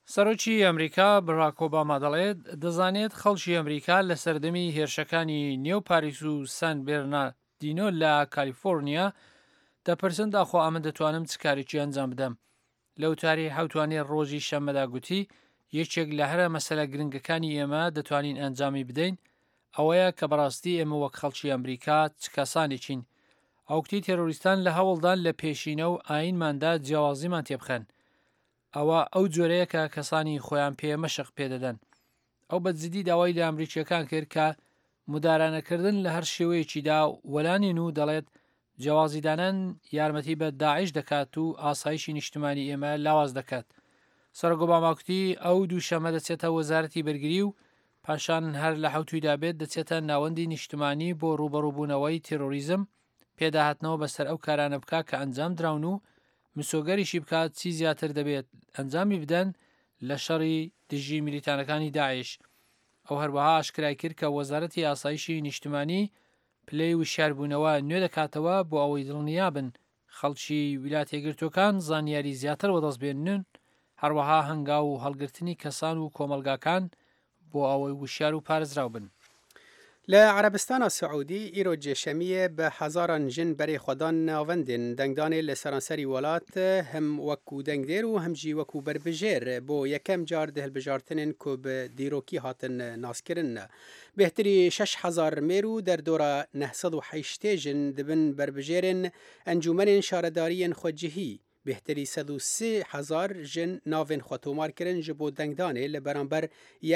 سەرۆکی ئەمریکا بڕاک ئۆباما دەڵێت دەزانێت خەڵکی ئەمریکا لە سەردەمی هێرشەکانی نێو پاریس و سان بێرناردینۆ لە کالیفۆرنیا دەپرسن داخۆ ئەمە دەتوانم چ کارێکی ئەنجام بدەم. لەو تاری حوتوانێت ڕۆژی شەمەدا گوتی یەکێک لە هەرە مەسەلە گرنگەکانی ئێمە دەتوانین ئەنجامی بدەین ئەوەیە کە بەڕاستی ئێمە وەک خەڵکی ئەمریکا چ کەسانێکین. ئەوکتی تێرۆریستان لە هەوڵدان لە پێشینە و ئاینماندا جیاوازیمان تێبخەن. ئەوە ئەو جۆرەیە کە کەسانی خۆیان پێ مەشق پێدەدەن. ئەو بەجددی داوای لە ئەمریکیەکان کرد کە مدارانەکردن لە هەر شێوەیەکیدا وەلانین و دەڵێت جیاوازیدانان یارمەتی بە داعش دەکات و ئاسایشی نیشتمانی ئێمە لاواز دەکات. سەرۆک ئۆباماکوتی ئەو دووشەمە دەچێتە وەزارەتی بەرگری و پاشان هەر لە حوتویدا بێت دەچێتە ناوەندی نیشتمانی بۆ ڕوبەڕووبوونەوەی تێرۆریزم پێداهاتنەوە بەسەر ئەو کارانە بکە کە ئەنجام دراون و مسۆگەریشی بکات چی زیاتر دەبێت ئەنجامی بدەن لە شەڕی دژی میلیتانەکانی داعش. ئەو هەروەها ئاشکرای کرد کە وەزارەتی ئاسایشی نیشتمانی پلەی وشاربوونەوە نوێ دەکاتەوە بۆ ئەوەی دڵنیابن خەڵکی ویلایەتە یەکگرتووەکان زانیاری زیاتر وەدەستبێنن، هەروەها هەنگاو و هەڵگرتنی کەسان و کۆمەلگاکان بۆ ئەوەی وشار و پارێزراو بن. لە عربستانە سعودی ئیرۆ جێشەمیە بە هەزاران ژن بەرێ خۆدان ناوەندن دەنگدانێ لە سەرانسەری وڵات هەم وەکو دەنگدێر و هەمجی وەکو بربژێر بۆ یەکەم جار دەهلبژارتنن کۆ بە دیرۆکی هاتن ناسکردن. بهتری 6,000 مێر و دەردۆرە 980 ژن دبن بربژێرن ئەنجومەنên شارەداریên خۆجیهی. بهتری 130,000 ژن ناوên xwe tomar kirin ji bo dengdanê li beramber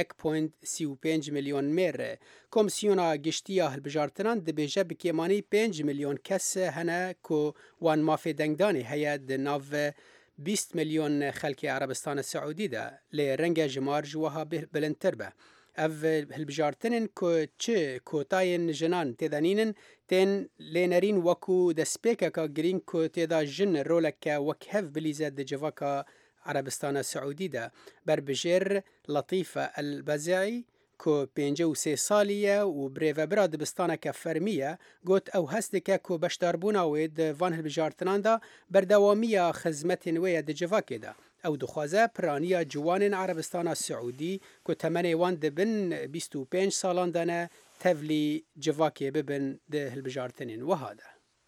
1.35 milyon mêr. Komîsyona Giştiya Hilbijartinan dibêje bi kêmanî 5 milyon kes hene ku wan mafê dengdanê heye di nav 20 milyon xelkê Erebistana Seûdî de lê rengê jimar ji wiha bilindtir be. Ev hilbijartinên ku çi kotayên jinan têdanînin tên lênerîn wekû destpêkeka girîng ku têda jin roleke wekhev bilîze di civaka Erebistana Seûdî de. Berbijêr Letîfe Elbezî ku 53 salî ye û birêvebira dibistaneke fermî ye got ew hest dike ku beşdarbûna wê di van hilbijartinan da berdewamiya xizmetên wê ye di civakê de. Ew dixwaze piraniya ciwanên Erebistana Seûdî ku temenê wan dibin 25 salan de ne tevlî civakê bibin di hilbijartinên wiha de.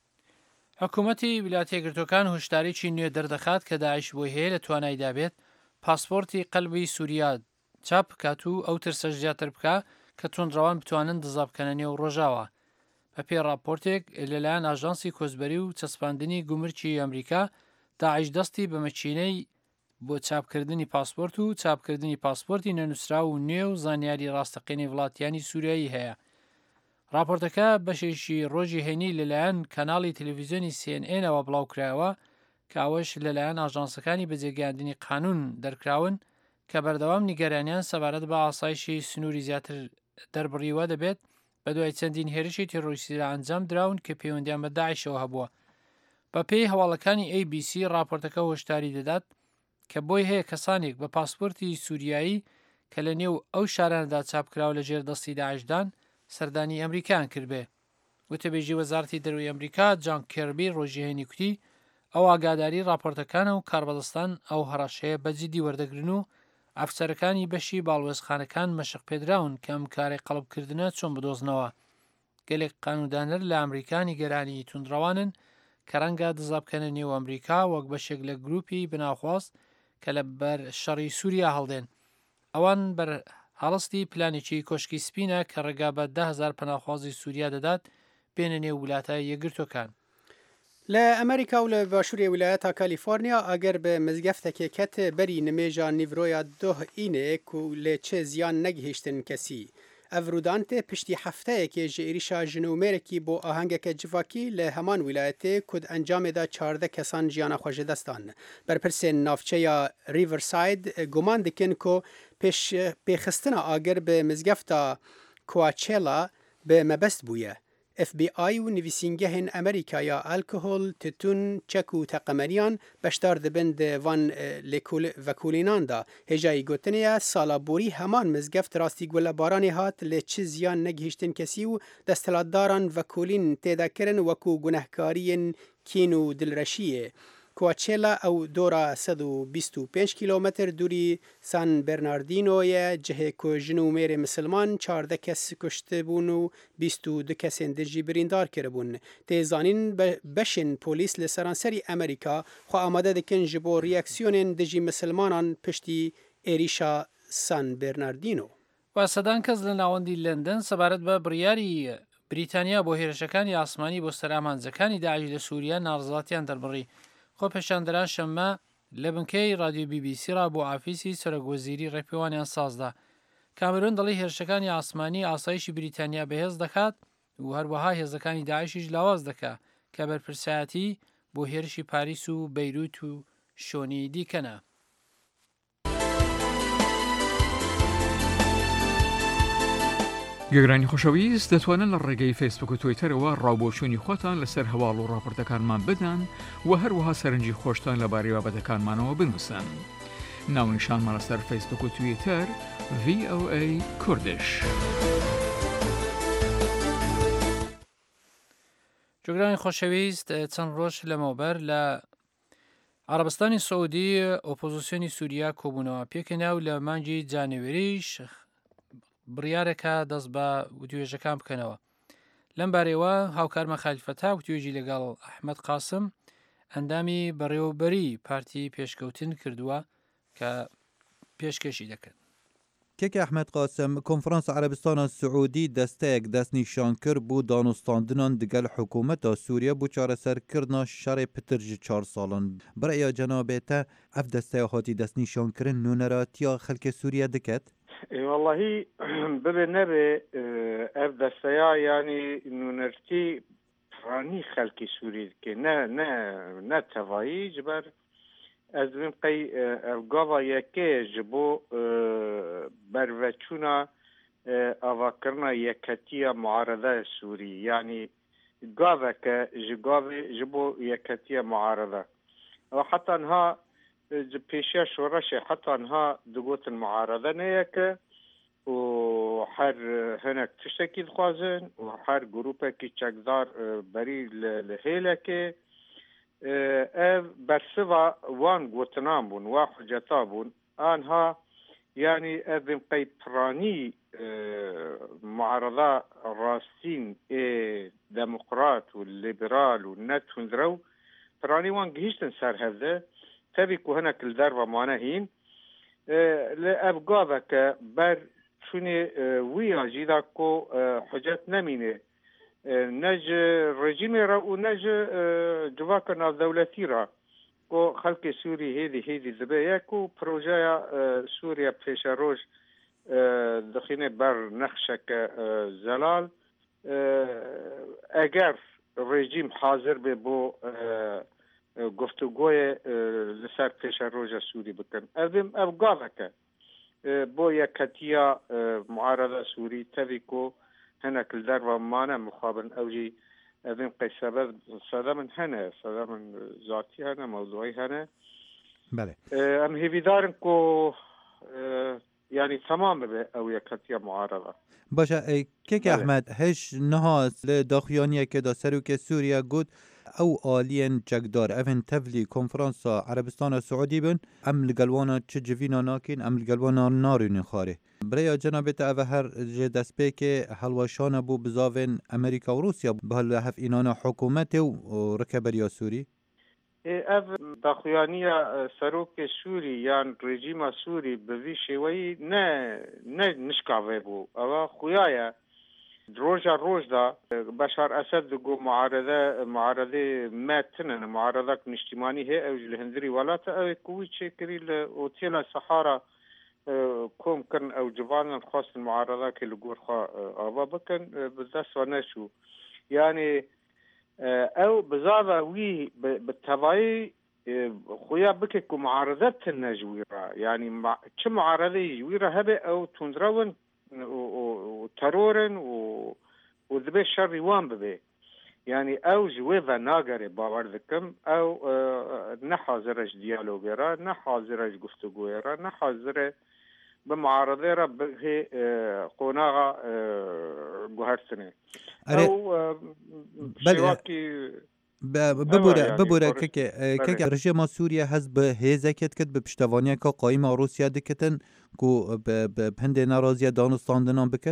حکوومەتی ویلایەتە یەکگرتووەکان هۆشداریی نوێ دەردەخات کە داعش بۆی هەیە لە توانایدا بێت پاسپۆرتی قەلبی سووریا چاپ بکات و ئەو ترسە زیاتر بکە کە تۆندڕەوان بتوانن دزا بکەنە نێو ڕۆژاوە. بە پێی راپۆرتێک لەلایەن ئاژانسی کۆچبەری و چەسپاندنی گومرکی ئەمریکا داعش دەستی بە مەچینەی بۆ چاپکردنی پاسپۆرت و چاپکردنی پاسپۆرتی نەنووسرا و نوێ و زانیاری ڕاستەقینەی وڵاتیانی سووریایی هەیە. راپۆرتەکە بەشێکی ڕۆژی هێنی لەلایەن کەناڵی تەلەڤیزیۆنی CNN-ەوە بڵاوکرایەوە کە ئەوەش لەلایەن ئاژانسەکانی بەجێگەیاندنی قانون دەرکراون کە بەردەوام نیگەرانیان سەبارەت بە ئاسایشی سنووری زیاتر دەربڕیوە دەبێت بە دوای چەندین هێرشی تێڕۆریستی ئەنجام دراون کە پەیوەندیان بە داعشەوە هەبووە. بە پێی هەواڵەکانی ABC راپۆرتەکە هۆشداری دەدات کە بۆی هەیە کەسانێک بە پاسپۆرتی سووریایی کە لە نێو ئەو شارانەدا چاپکراوە لە ژێر دەستی داعشدان سەردانی ئەمریکان کردبێ. وتەبێژی وەزارەتی دەروی ئەمریکا جان کێربی ڕۆژی هێنی کوتی ئەو ئاگاداری راپۆرتەکانە و کاربەدەستان ئەو هەڕەشەیە بەجددی وەردەگرن و ئەفسەرەکانی بەشی باڵوێزخانەکان مەشق پێدراون کە ئەم کارێک قەڵبکردنە چۆن بدۆزنەوە. گەلێک قانوندانەر لە ئەمریکانی گەرانی توندڕەوانن کە ڕەنگە دزابکەنە نێو ئەمریکا وەک بەشێک لە گروپی بناوخواست کە لە بەر شەڕی سووریا هەڵدێن. ئەوان بەر هەڵستی پلانێکی کۆشکی سپینە کە ڕێگا بە 10,000 پەناخوازی سووریا دەدات بێنە نێو ویلایەتە یەکگرتووەکان. لە ئەمریکا و لە باشووری ویلایەتە کالیفۆرنیا ئەگەر بە مزگەفتێکێ کەت بەری نمێژە نیڤرۆیا دۆه ئینێک و لێ چێ زیان نەگهێشتن کەسی. ئەڤ ڕوودانتێ پشتی هەفتەیەکێ ji êrişa jinûmêrekî bo ahengeke civakî li heman wîlayetê ku di encamê de 14 kesan jiyana xwe ji destan. Berpirsên navçeya Riverside guman dikin ku pêxistina agir bi mizgefta Coachella bi mebest bûye. FBI û nivîsîngehên Amerîkaya alkohol, tütün, çek û teqemeriyan beşdar dibin di van vekolînan da. Hêjayî gotinê ye sala borî heman mizgeft rastî gulebaranê hat lê çi ziyan negihîştin kesî û desthilatdaran vekolîn têde kirin wekû gunehkariyên kîn û dilreşiyê. کوچلا او دورا 125 کیلومتر دوری سان برناردینو جهه کوژن و میر مسلمان 14 کس کشته بون و 22 کس دجی بریندار کرده بون. تیزانین بشن پولیس لسرانسری امریکا خو آماده دکن جبو ریاکسیون دجی مسلمانان پشتی ایریشا سان برناردینو. و سەدان کەس لە ناوەندی لندن سەبارەت بە بڕیاری بریتانیا بۆ هێرشەکانی ئاسمانی بۆ سەرامانجەکانی داعش لە سووریا ناڕزاتیان دەربڕی. خۆ پێشاندەران شەممە لە بنکەی رادیۆ BBC را بۆ ئافیسی سەرۆکوەزیری ڕێپێوانیان سازدا. کامێرۆن دەڵی هێرشەکانی ئاسمانی ئاسایشی بریتانیا بەهێز دەکات و هەروەها هێزەکانی داعشیش لاواز دەکات کە بەرپرسایەتی بۆ هێرشی پاریس و بەیروت و شۆنی دیکەنە. گەگرانی خۆشەویست دەتوانن لە ڕێگەی فیسبوک و تویتەرەوە ڕاوبۆچوونی خۆتان لەسەر هەواڵ و ڕاپۆرتەکانمان بدەن و هەروەها سەرنجی خۆشتان لەبارەی بابەتەکانمانەوە بنووسن. ناونیشانمان لەسەر فیسبوک و تویتەر VOA کوردش. جۆگرانی خۆشەویست چەند ڕۆژ لەمەوبەر لە عەرەبستانی سەعودی ئۆپۆزیسیۆنی سووریا کۆبوونەوە پێکەناو لە مانگی جانیوێریش بڕیارێکە دەست بە وتوێژەکان بکەنەوە. لەم بارەوە هاوکارمە خالیفەتا وتوێژی لەگەڵ ئەحمەد قاسم ئەندامی بەڕێوەبەری پارتی پێشکەوتن کردووە کە پێشکەشی دەکەن. کێک ئەحمەد قاسم کۆنفرانس عەرەبستانە سعودی دەستەیەک دەستنیشان کرد بۆ دانوستاندنان دگەل حکوومەتە سووریا بۆ چارەسەرکردنا شەڕێ پتر ji 4 ساڵان. برای جەنابێتە ئەف دەستەیە هاتی دەستنیشانکردن نونەراتیە خەڵکە سووریا دەکەت؟ والله ببێ نەبێ ئەف دەستەیە ینی نونەرتی پڕانی خەڵکی سووری دکێ نە تەڤایی جبەر ez vim qey evgava yekê ji bo berveçûna avakirina yeketiya muarada Sûrî yanî gaveke ji bo yeketiya muarada heta niha ji pêşiya şoreşê heta niha digotin muarada neyeke û her hinek tiştekî dixwazin û her grûpekî çekdar berî li hêlekê ev bersiva wan gotinan bûn wa hiceta bûn anha yani ev bim qey piranî muarada rastîn demokrat û liberal û netundrew piranî wan gihîştin ser hevde tevî ku hinek li derva mane hîn li ev gaveke ber çûnê wî ya jî da ku hicet nemîne ne ji rejimê re û ne ji civaka navdewletî re ku xelkê Sûrî hêdî dibe yek û projeya Sûriya pêşeroj dixîne ber nexşeke zelal eger rejim hazir bê bo guftugûyê li ser pêşeroja Sûrî bikin ev gaveke bo yeketiya muarada Sûrî tevî ku hinek li derva mane muxabin ew jî evên qey sede min hene sede min zatî hene mewduî hene em hêvîdarin ku yani tamam bibe ew yeketiya muarada. Başa kêk Ehmed heş niha li daxuyaniyeke da serokê Sûriya got ew aliyên çekdar evên tevlî konferansa Erebistana Suudî bin em li gel wana çi civîna nakin em li gel wana narûnin xwarê. Birêya cenabête ev her ji destpêkê helweşana bû bizavên Amerîka û Rûsya bi hevînana hikûmetê û rikeberiya Sûrî? Ev daxuyaniya serokê Sûrî yan rejîma Sûrî bi vî şêweyî ne nişkave bû ewa xuya ye roja roj da Beşar Esed digo muaredê me tinin muaredak niştimanî hê ew ji li hindirî welata ew ku wî çêkirî li otêla Sahara kom kirin ew civanan xwastin muaredakê li gor xwe ava bikin bi dest ve neçû yanî ew bizava wî bi tevayî xuya bike ku muaredet tine ji wî re yanî çi muaredeyî ji wî re hebe ew tundrewin û terorin û dibe şerrî wan bibe yanî ew ji wê ve nagere bawer dikim ew ne hazir e ji diyalogê re ne hazir e ji guftugûyê re ne hazir e bi muaredê re bihê qonaxa guhertinê ew şêwakî ببوره که رژیم سوریه هز به هزکت کد به پشتوانی که قایم روسیا دکتن کو به هند ناراضی دانستاندنان بکت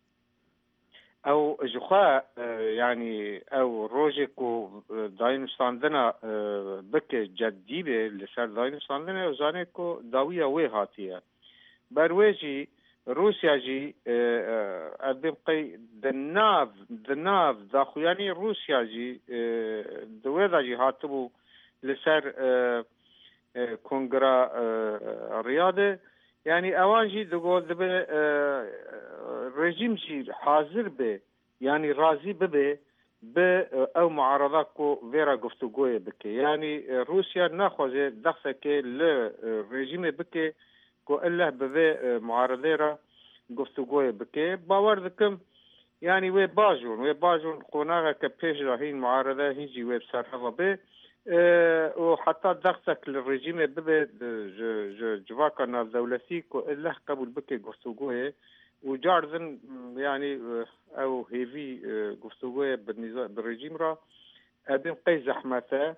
او جخوا يعني او روجكو داينستاندنا بك جدي به لسر داينستاندنا وزانيكو داوية ويهاتية برويجي روسيا جي ادم قي دناف داخو يعني روسيا جي دويدا جي هاتبو لسر كونغرا رياضة يعني اوان جي دقول دبي رژیم جی حاضر به یعنی راضی به او معارضات کو ویرا گفتگوی بکه یعنی روسیا نخوازه دخصه که لرژیم بکه کو الله به معارضه را گفتگوی بکه باور دکم یعنی وی باجون قناغه که پیش راهین معارضه هیچی وی بسرحوه به و حتی دخصه که لرژیم به جواکا ناف دولتی کو الله قبول بکه گفتگوی وجاردن يعني او هيفي گفتگوی بالرژیم را ابن قي زحمته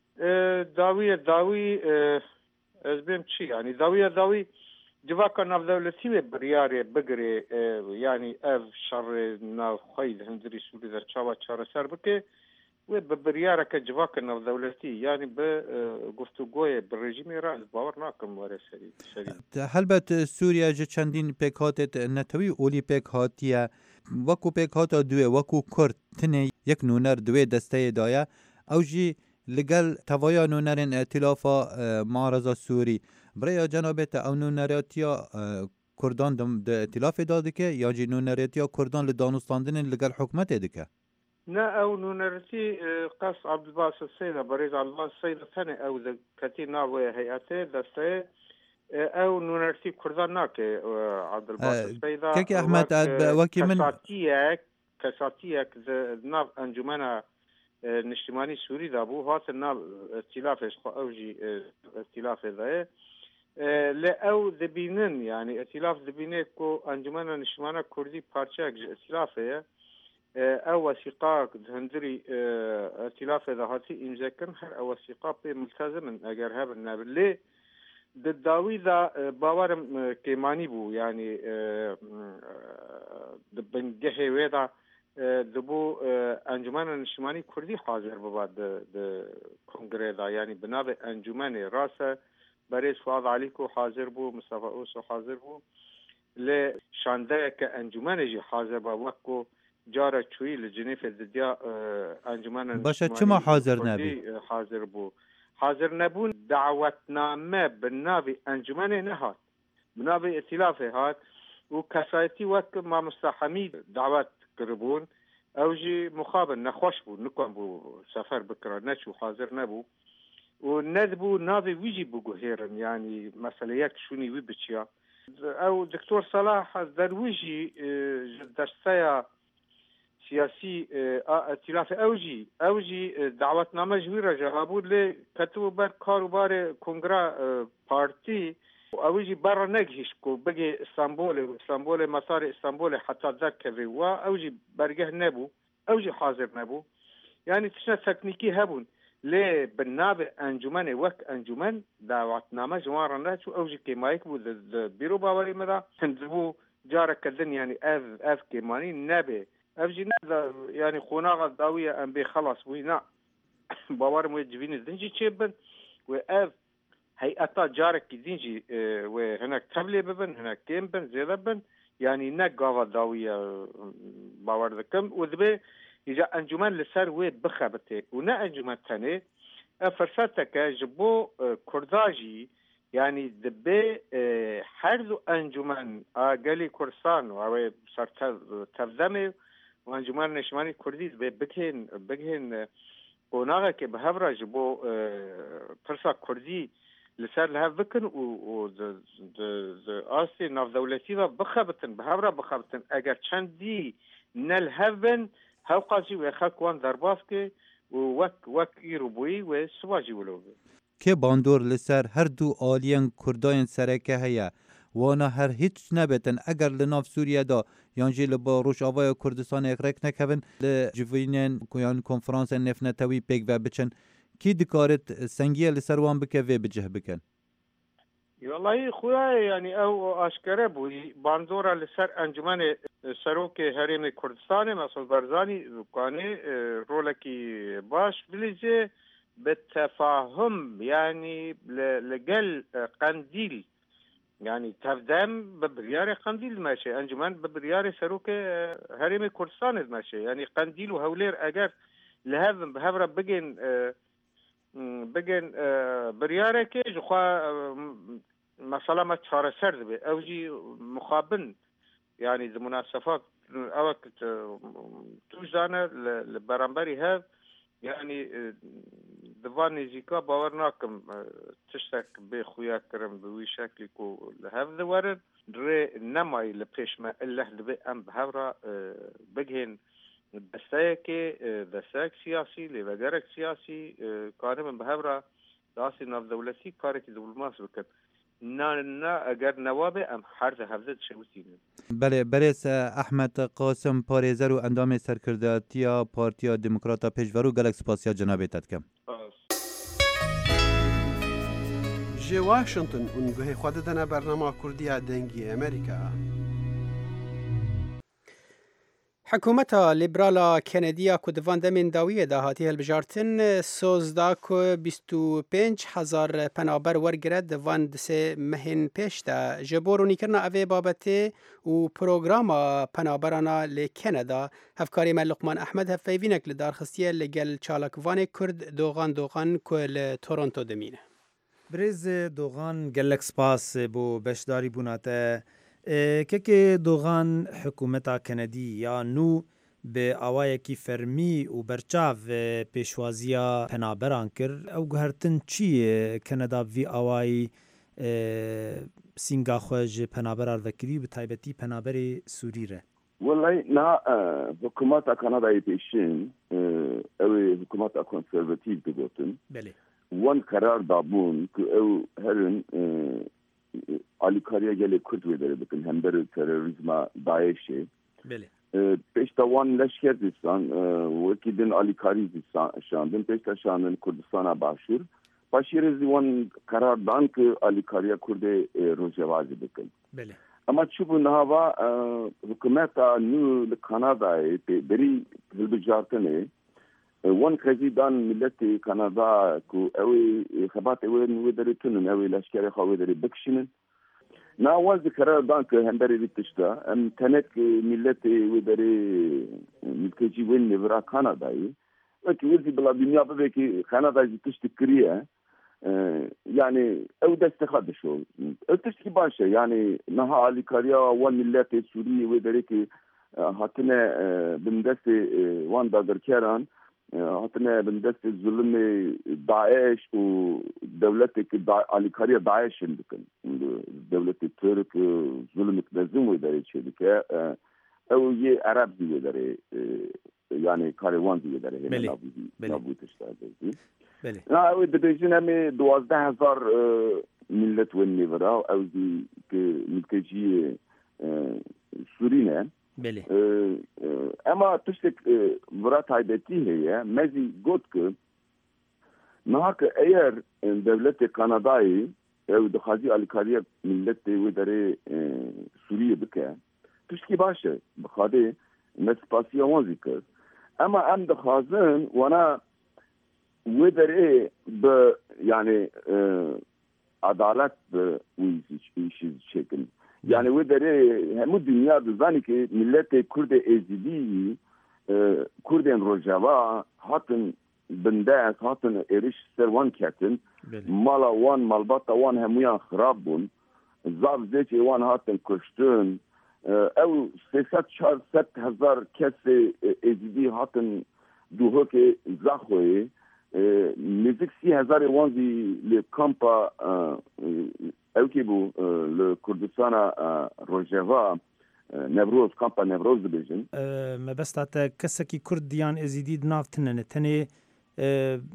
داوي از بهم چی يعني داوي جواکا ناف دولتی بریاری بگری يعني اف شر ناف خید هندری سوری در چاوا چاره سر بکه و بریاره که جواکا ناف دولتی يعني بگفتگوی بالرژیم را از باور ناکم واره سری هلبت سوریا جه چندین پیکات نتوی اولی پیک هاتیه وکو پیک هاتا دوی وکو کرد تنه یک نونر دوی دسته دایه او جی لگل توایا نونرین ائتلافا معارضه سوری برای جنابت او نونراتیا کردان ده ائتلاف داده که یا جی نونراتیا کردان لدانستاندن لگل حکمت دکه نا او نونرتي قص عبد الباسط السيدة بريز عبد الباسط السيدة ثاني او كتير ناوي هيئته دسته او نونرتي كردان ناكي عبد الباسط السيدة كيكي احمد وكي من كساتيك ناف انجمنا نشتماني سوري دابو هات ناف ائتلافش اوجي ائتلاف ذا لا او دبينن يعني ائتلاف دبينه كو انجمنا نشتمانا كردي بارشاك ائتلافه او وثيقه هندري ائتلاف ذاتي امزكن هر او وثيقه ملتزم اگر هب النبل داوي ذا باورم كيماني بو يعني دبنجه ودا دبو انجمن نشماني كردي حاضر ببعد كونغري دا يعني بنابه انجمن راسه بريس فاض عليكو حاضر بو مصطفى اوسو حاضر بو ل شانده كانجمن جي حاضر بوكو جاره چوی لجنیف ددیا انجمن باشه چما حاضر نبی حاضر نبون دعوتنامه بالنابي انجمن نهات بنابي ائتلافه هات وكسايتي وقت ما مستحمي دعوت قربون اوجي مخابن نخوش بو نكون بو سفر بكره نشو حاضر نبو وندبو نابي ويجي بوغيرن يعني مسألة شوني ويبتشيا او دكتور صلاح درويجي درسيا سياسي ائتلاف اوجي دعوتنامه جويره جوابود ل كتبوا بر كاروبار كونغرا بارتي اوجي برا نجهش كو بقي اسطنبول مسار اسطنبول حتى ذكر و اوجي برجه نبو اوجي حاضر نبو يعني تشنا تكنيكي هبون ل بالناب انجمن وك انجمن دعوتنامه جوارنا شو اوجي كيمايك بو بيرو باوري مدا هندبو جارك كدن يعني اف كيماني نبي افجي نذا يعني خناغه داويه ام بي خلاص وينا باور مو جبين الدنجي تشبن واف هيئه جارك دينجي وهناك تبلي ببن هناك كيمبن زيدبن يعني نقاوه داويه باور ذكم وذبي يجا انجمان لسر وي بخبته ونا انجمان ثاني فرصتك جبو كرداجي يعني دبي حرز انجمان قالي كرسان او صار ترجمه وانجمان نشماني كردي بكهن قناغه که به هفره جبو پرسا کردی لسر لها بکن و آسی ناف دولتی و بخبتن به هفره بخبتن اگر چندی نل هفن هاو قاضی و خاکوان درباف که وک ایرو بوی و سواجی ولو بی که باندور لسر هر دو آلین کرداین سرکه هیا وانا هر هیچ نبتن اگر لناف سوریه دا یانجی لبا روش آوای کردستان اقرک نکبن لجوینن کویان کنفرانس نفنتوی پیک و بچن کی دکارت سنگیه لسروان بکه و بجه بکن والله خويا يعني او اشكره بوي بانزورا لسر انجمن سروك هرم كردستان مسعود برزاني كاني رولكي باش بليجي بالتفاهم يعني لقل قنديل يعني تفدم ببريار قنديل ماشي انجمن ببريار سروك هرم كردستان ماشي يعني قنديل وهولير اجر لهذا بهبره بگن بریاره که جخوا مثلا ما چهار سرد به اوجی مخابن يعني المناسبات اوقت توجدانه لبرانبري هذا يعني دفاني زيكا باورناكم تشتك بخويا كرم بوي شكلي كو لهذا ورد دري نماي لبيش ما الله لبي ام بهورا بگهن دستاك سياسي لبقرك سياسي كان من بهورا داسي ناف دولتي كارتي دبلوماس بكت نا اگر نوابه ام حرز حفظت شوسينه بله برس احمد قاسم پارێزەر و ئەندامێ سەرکردایەتیە پارتیا دموکراتا پێشڤەر و گەلک سپاسیا جەنابێتت کەم جێ واشنگتن اونگوهی خوا دەدەنە بەرنەما کوردیا دەنگی ئەمریکا حکومتا لیبرالا کندیا کو دوان دمین داویه دا هاتی هلبجارتن سوزدا کو 25,000 پنابر ورگرد دوان دسه مهن پیش دا جبورونی کرنا اوه بابته و پروگراما پنابرانا لی کندا هفکاری من لقمان احمد هفیوینک لدارخستیه لگل چالکوان کرد دوغان کو لتورنتو دمینه برز دوغان گلک سپاس بو بشداری بوناته که دوغان حکومتا کندی یا نو به آوایکی فرمی و برچاو پیشوازیا پنابران کرد او گهرتن چیه کندا وی آوای سینگا خوش پنابرار وکری به تایبتی پنابر سوری ره والله نا حکومتا کانادای پیشین او حکومتا کنسرواتیو بگوتن بله وان قرار دابون که او هرن آلیکاریا گلی کرد ویداره بکن هم بر تروریزم داعشه بله پیشتوان لشکر دیستان وکی دن آلیکاری دیستان شاندن پیشتا شاندن کردستان باشور پاشیر زیوان قرار دان که آلیکاریا کرد روزوازی بکن بله اما چوب نهاوا حکومتا نو لکانادای بری هلبجارتنه وان خزیدان ملت کانادا کو اوی خبات اوی نو دری تنن اوی لشکر خو دری بکشنن نا واز قرار دان که هم بری تشتا ام تنک ملت اوی دری ملتجی وین نورا کانادای وکی وزی بلا دنیا به کی کانادا تشت کریه يعني او دست خدشو تشتكي باشا يعني نها اليكاريا وان ملت سوري ودريكي هاتنا بندست وان دادر كيران هاتنا بندست ظلم داعش ودولتك اليكاريا داعش عندكن دولة الترك ظلم تنظم ودريكي دكا او يه عرب دي ودري يعني كاريوان دي ودري نابود تشتغل بله. نه دبیجن همی 12,000 ملت ونی برا او دی که ملتجی سورینه. بله. اما تشتک برا تایبتی هیه مزی گفت که نه که اگر دولت کانادایی او دخازی آلیکاری ملت و داره سوریه بکه تشکی باشه بخاطر مسپاسیا وانزی کرد اما ام دخازن وانا ودري ب يعني عدالت ويشيز شكل يعني ودري هم الدنيا بزاني كي ملت كرد ازدي كردن روجاوا هاتن بنداس هاتن اريش سروان كاتن مالا وان مالباتا وان هميان خرابون زاف زيتي وان هاتن كشتون او 600,000 كس ازدي هاتن دوهو كي زاخوي نزدیک 30,000 وانزی لکامپا اوکی بو لکردستان روجاوا نوروز کامپا نوروز دبیجن ما بس تا کسکی کردیان ازیدید نافتنن تنه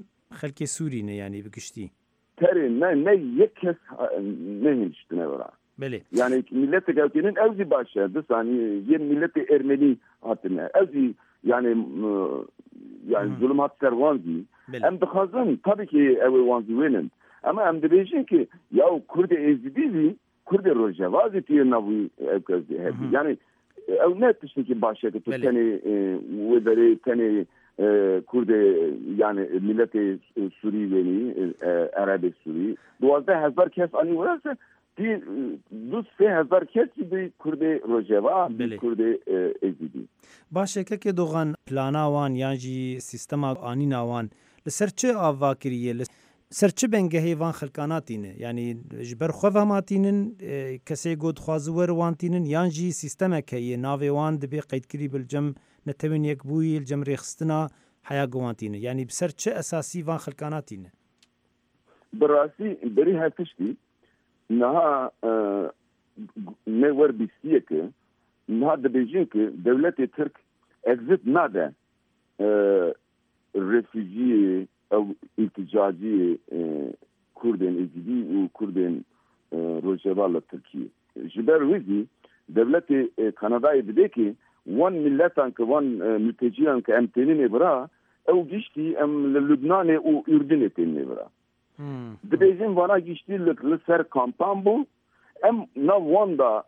خلک سوری نه یعنی بکشتی تری نه یک کس نه هیچ نورا يعني ملت قوتين أوزي باشا دساني ين ملت إرمني هاتنا أوزي يعني ظلمات سروانزي أم دخازن tabii ki evi wanziwenin ama em dibêjin ki ya Kurd êzidî Kurd rojevazî tîye navî evkezî hevî yani ew ne tiştekî baş e tu tenê wê derê tenê Kurd yani milletê Sûrî wenî Erebê Sûrî 12,000 kes anî wese tî 2-3,000 kes bi Kurdê rojeva Kurdê êzidî باشه که دوغان پلانا وان یان جی سیستما آنینا وان لسر چه آواکریه لسر چه بنگهی وان خلقاناتینه یعنی جبر خواه هماتینن کسی گود خوازور وانتینن یان جی سیستما که یه ناوی وان دبی قید کری بالجم نتوین یک بوی الجم ریخستنا حیا گوانتینه یعنی بسر چه اساسی وان خلقاناتینه براسی بری هفتشتی نها نور بیستیه که نها دبیجین که دولت ترک اگزیت ناده رفیجی او ilticacı Kurdên êzidî û Kurdên Rojava Tirkiye. Ji ber wî jî devletê Kanadayê dide ki wan milletan ki wan mülteciyan ki em tênin ê bira ew giştî em li Lubnanê û Ürdünê tênin ê bira. Dibêjin vana giştî li ser kampan bû em nav wan da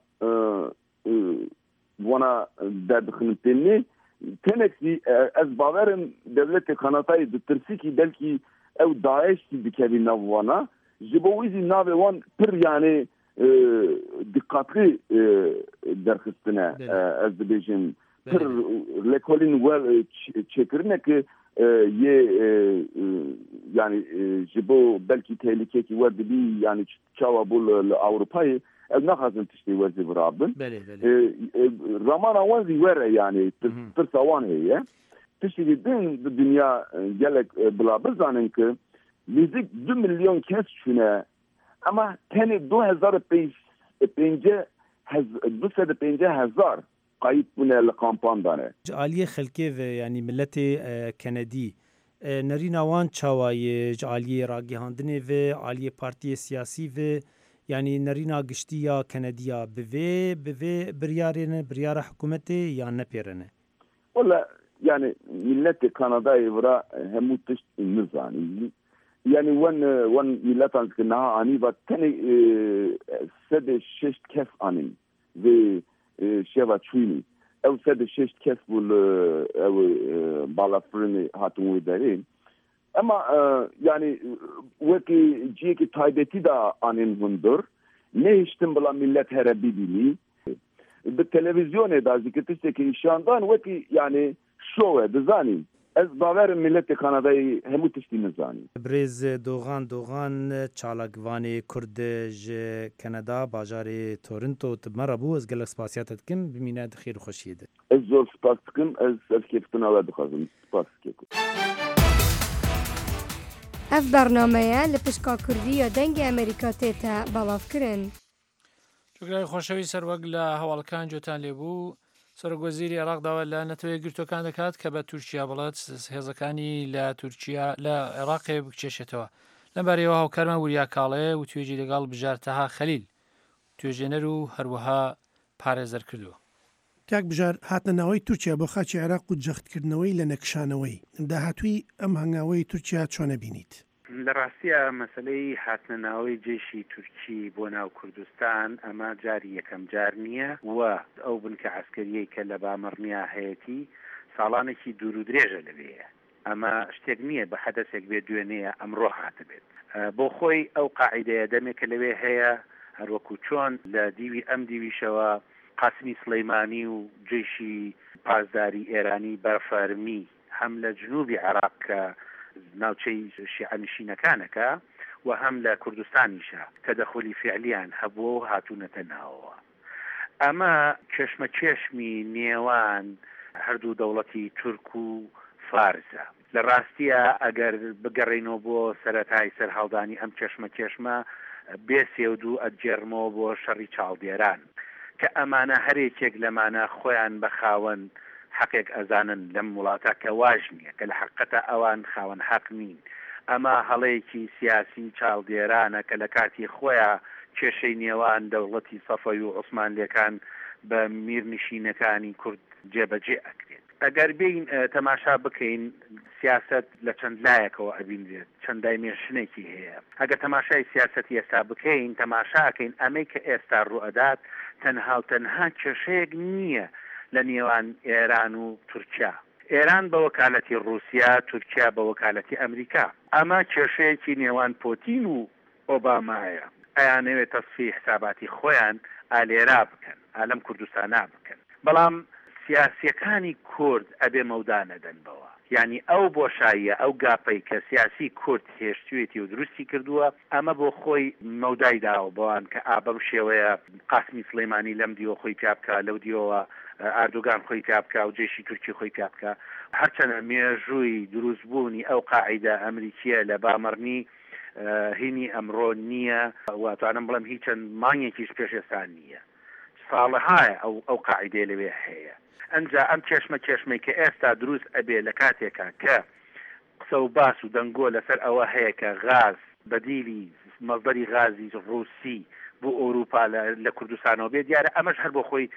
wana derdixinin tênê tenekî ez bawerim devletê Kanadayê ditirsi ki belkî ew Daeşî dikevî nav wana ji bo wî jî navê wan pir yani dikkatli derxistine ez dibêjim pir lêkolîn we çêkirine ki yê yani ji bo belkî tehlikekî we dibî yani çawa bû li Ewropayê ev naxwazin tiştê we jî birabin ramana wan jî were yani tirsa wan heye tiştî din di dünya gelek bila bizanin ki nêzik 2 milyon kes çûne ama tenê 250,000 qayıt bûne li kampandan e. Aliyê xelkê ve yani milletê Kenedî nerîna wan çawayê ji aliyê ragihandinê ve aliyê partiyê siyasî ve yani nerîna giştiya Kenediya bi vê biryarê ne biryara hikûmetê yan nepêrene. Valla yani milletê Kanadayê vira hemû tişt nizanî. Yani wan milletan ki niha anî ve tenê 6 kes anîn vê şeva çûnî. Ew 6 kes bû ew balafirinê hatin wê derê. Ama yani wekî ciyekî taybetî da anên hundir nehiştin bila millet here bibînî. Bi televizyonê da zikir tiştekî îşandan wekî yani şov e dizanî. Ez bawerim milletê Kanadayê hemû tiştî nizanî. Birêz Dogan çalakvanê Kurd ji Kanada bajarê Toronto tibmera bû ez gelek spasiya te dikim bimîne xêr û xweşiyê de. Ez zor spas dikim ez sevkeftina we dixwazim spas dikim. ev bernameya li pişka Kurdiya dengê Amerîka tê te belavkirin. شکرای خۆشەوی سەروەک لە هەواڵەکان جۆتان لێبوو سەرۆکوەزیری عێراق داوا لە نەتەوەی گرتوەکان دەکات کە بە تورکیا بڵێت هێزەکانی لە تورکیا لە عێراقێ بکێشێتەوە لەمبارەیەوە هاوکارمان وریا کاڵێ و توێژی لەگەڵ بژارتەها خەلیل توێژێنەر و هەروەها پارێزەر کردووە. کاک بژار هاتنەوەی تورکیا بۆ خاچی عێراق و جەختکردنەوەی لە نەکشانەوەی داهاتووی ئەم هەنگاوەی تورکیا چۆنە بینیت؟ لە ڕاستیە مەسلەی هاتنەناوەی جێشی تورکی بۆ ناو کوردستان ئەمە جاری یەکەم جار نییە و ئەو بنکە عسکەریەی کە لە بامەڕنیا هەیەی ساڵانێکی دوور و درێژە لەوەیە ئەمە شتێک نییە بە حەدەسێک بێ دوێنەیە ئەمڕۆ هاتبێت بۆ خۆی ئەو قاعیدەیە دەمێکە لەوێ هەیە هەروەکو چۆن لە دیوی ئەم دیویشەوە قاسمی سلەیمانی و جێشی پاسداری ئێرانی بەرفەرمی هەم لە جنوبی عێراق کە ناوچەی شیعەنشینەکانەکە و هەم لە کوردستانیشە کە دەخۆلی فعلیان هەبووە و هاتوونەتە ناوەوە ئەمە کێشمەکێشمی نێوان هەردوو دەوڵەتی تورک و فارسە لە ڕاستیە ئەگەر بگەڕێنەوە بۆ سەرەتای سەرهەڵدانی ئەم کێشمە بێسێود و ئەجێڕمەوە بۆ شەڕی چاڵدێران کە ئەمانە هەرێکێک لەمانە خۆیان بەخاوەن حقێک ئەزانن لەم وڵاتە کە واژ نییە کە لە حقیقەتە ئەوان خاوەن حەق نین ئەمە هەڵەیەکی سیاسی چاڵدێرانە کە لە کاتی خۆیان کێشەی نێوان دەوڵەتی سەفەوی و عوسمانلیەکان بە میرنشینەکانی کورد جێبەجێ ئەکرێت. ئەگەر بین تەماشا بکەین سیاست لە چەند لایەکەوە ئەبینرێت، چەند دایمێنشنێکی هەیە. ئەگەر تەماشای سیاسەتی ئێستا بکەین تەماشاکەین ئەمەی کە ئێستا ڕوئەدات تەنها کێشەیەک نییە لە نێوان ئێران و تورکیا. ئێران بە وەکالەتی رووسیا، تورکیا بە وەکالەتی ئەمریکا. ئەمە کێشەیەکی نێوان پۆتین و ئۆبامایە. ئەیانەوێت تەصفیه حساباتی خۆیان ئالێرا بکەن، ئالەم کوردستانە بکەن. بەڵام سیاسیەکانی کورد ئەبێ مەودا نەدەنبەوە. یعنی ئەو بۆشاییە ئەو گاپەی کە سیاسی کورد هێشتوێتی و دروستی کردووە ئەمە بۆ خۆی مەودای داوە بەوان کە ئابەم شێوەیە قاسمی سلەیمانی لەم دیوە خۆی پیا بکە، لەو دیوەوە ئاردوگان خۆی پیا بکە و جێشی تورکی خۆی پیا بکە. هەرچەنە مێژووی دروستبوونی ئەو قاعیدە ئەمریکیە لە بامەڕنی هینی ئەمڕۆ نییە، واتوانم بڵم هیچ چەند مانگێکیش پێش ئێستا نییە. ساڵەهایە ئەو قاعیدە لەوێ هەیە. ئەنجا ئەم کێشمەی کە ئێستا دروست ئەبێ لە کاتێکە کە قسە و باس و دەنگۆ لەسەر ئەوە هەیە کە غاز بەدیلی مەزدەری غازی ڕووسی بۆ ئەوروپا لە کوردستانەوە بێت، دیارە ئەمەش هەر بۆ خۆی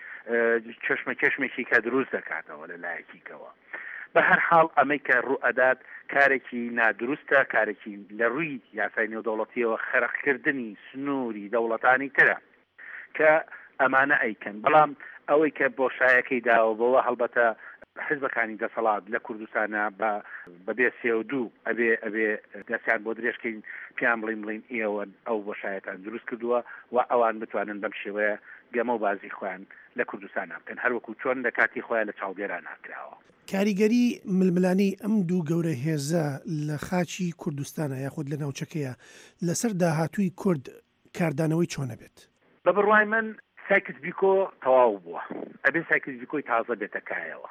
کێشمێکی کە دروست دەکاتەوە لە لایەکیکەوە. بە هەر حاڵ ئەمەی کە ڕوئەدات کارێکی نادروستە، کارێکی لە ڕووی یاسای نێودەوڵەتیەوە خەرقکردنی سنووری دەوڵەتانی ترە کە ئەمانە ئەیکەن. بەڵام ئەوەی کە بۆشایەکەی داوە هەڵبەتە حزبەکانی دەسەڵات لە کوردستانە بەبێ سێ2 ئەبێ دەستیان بۆ درێژکەین پیان بڵین ئێوە ئەو بۆشایەتان دروست کردووە و ئەوان بتوانن بەم شێوەیە گەمە و بازی خۆیان لە کوردستان بکەن، هەروەکو چۆن لە کاتی خۆیان لە چاودێران ناکراوە. کاریگەری ململانی ئەم دوو گەورە هێزە لە خاچی کوردستانە یاخود لە ناوچەکەیە لەسەر داهاتووی کورد کاردانەوەی چۆنە بێت؟ بە بڕوای من سایکس بیکۆ تەواو بووە، ئەبێ سایکس بیکۆی تازە بێتەکایەوە.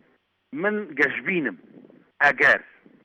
من گەشببینم ئەگەر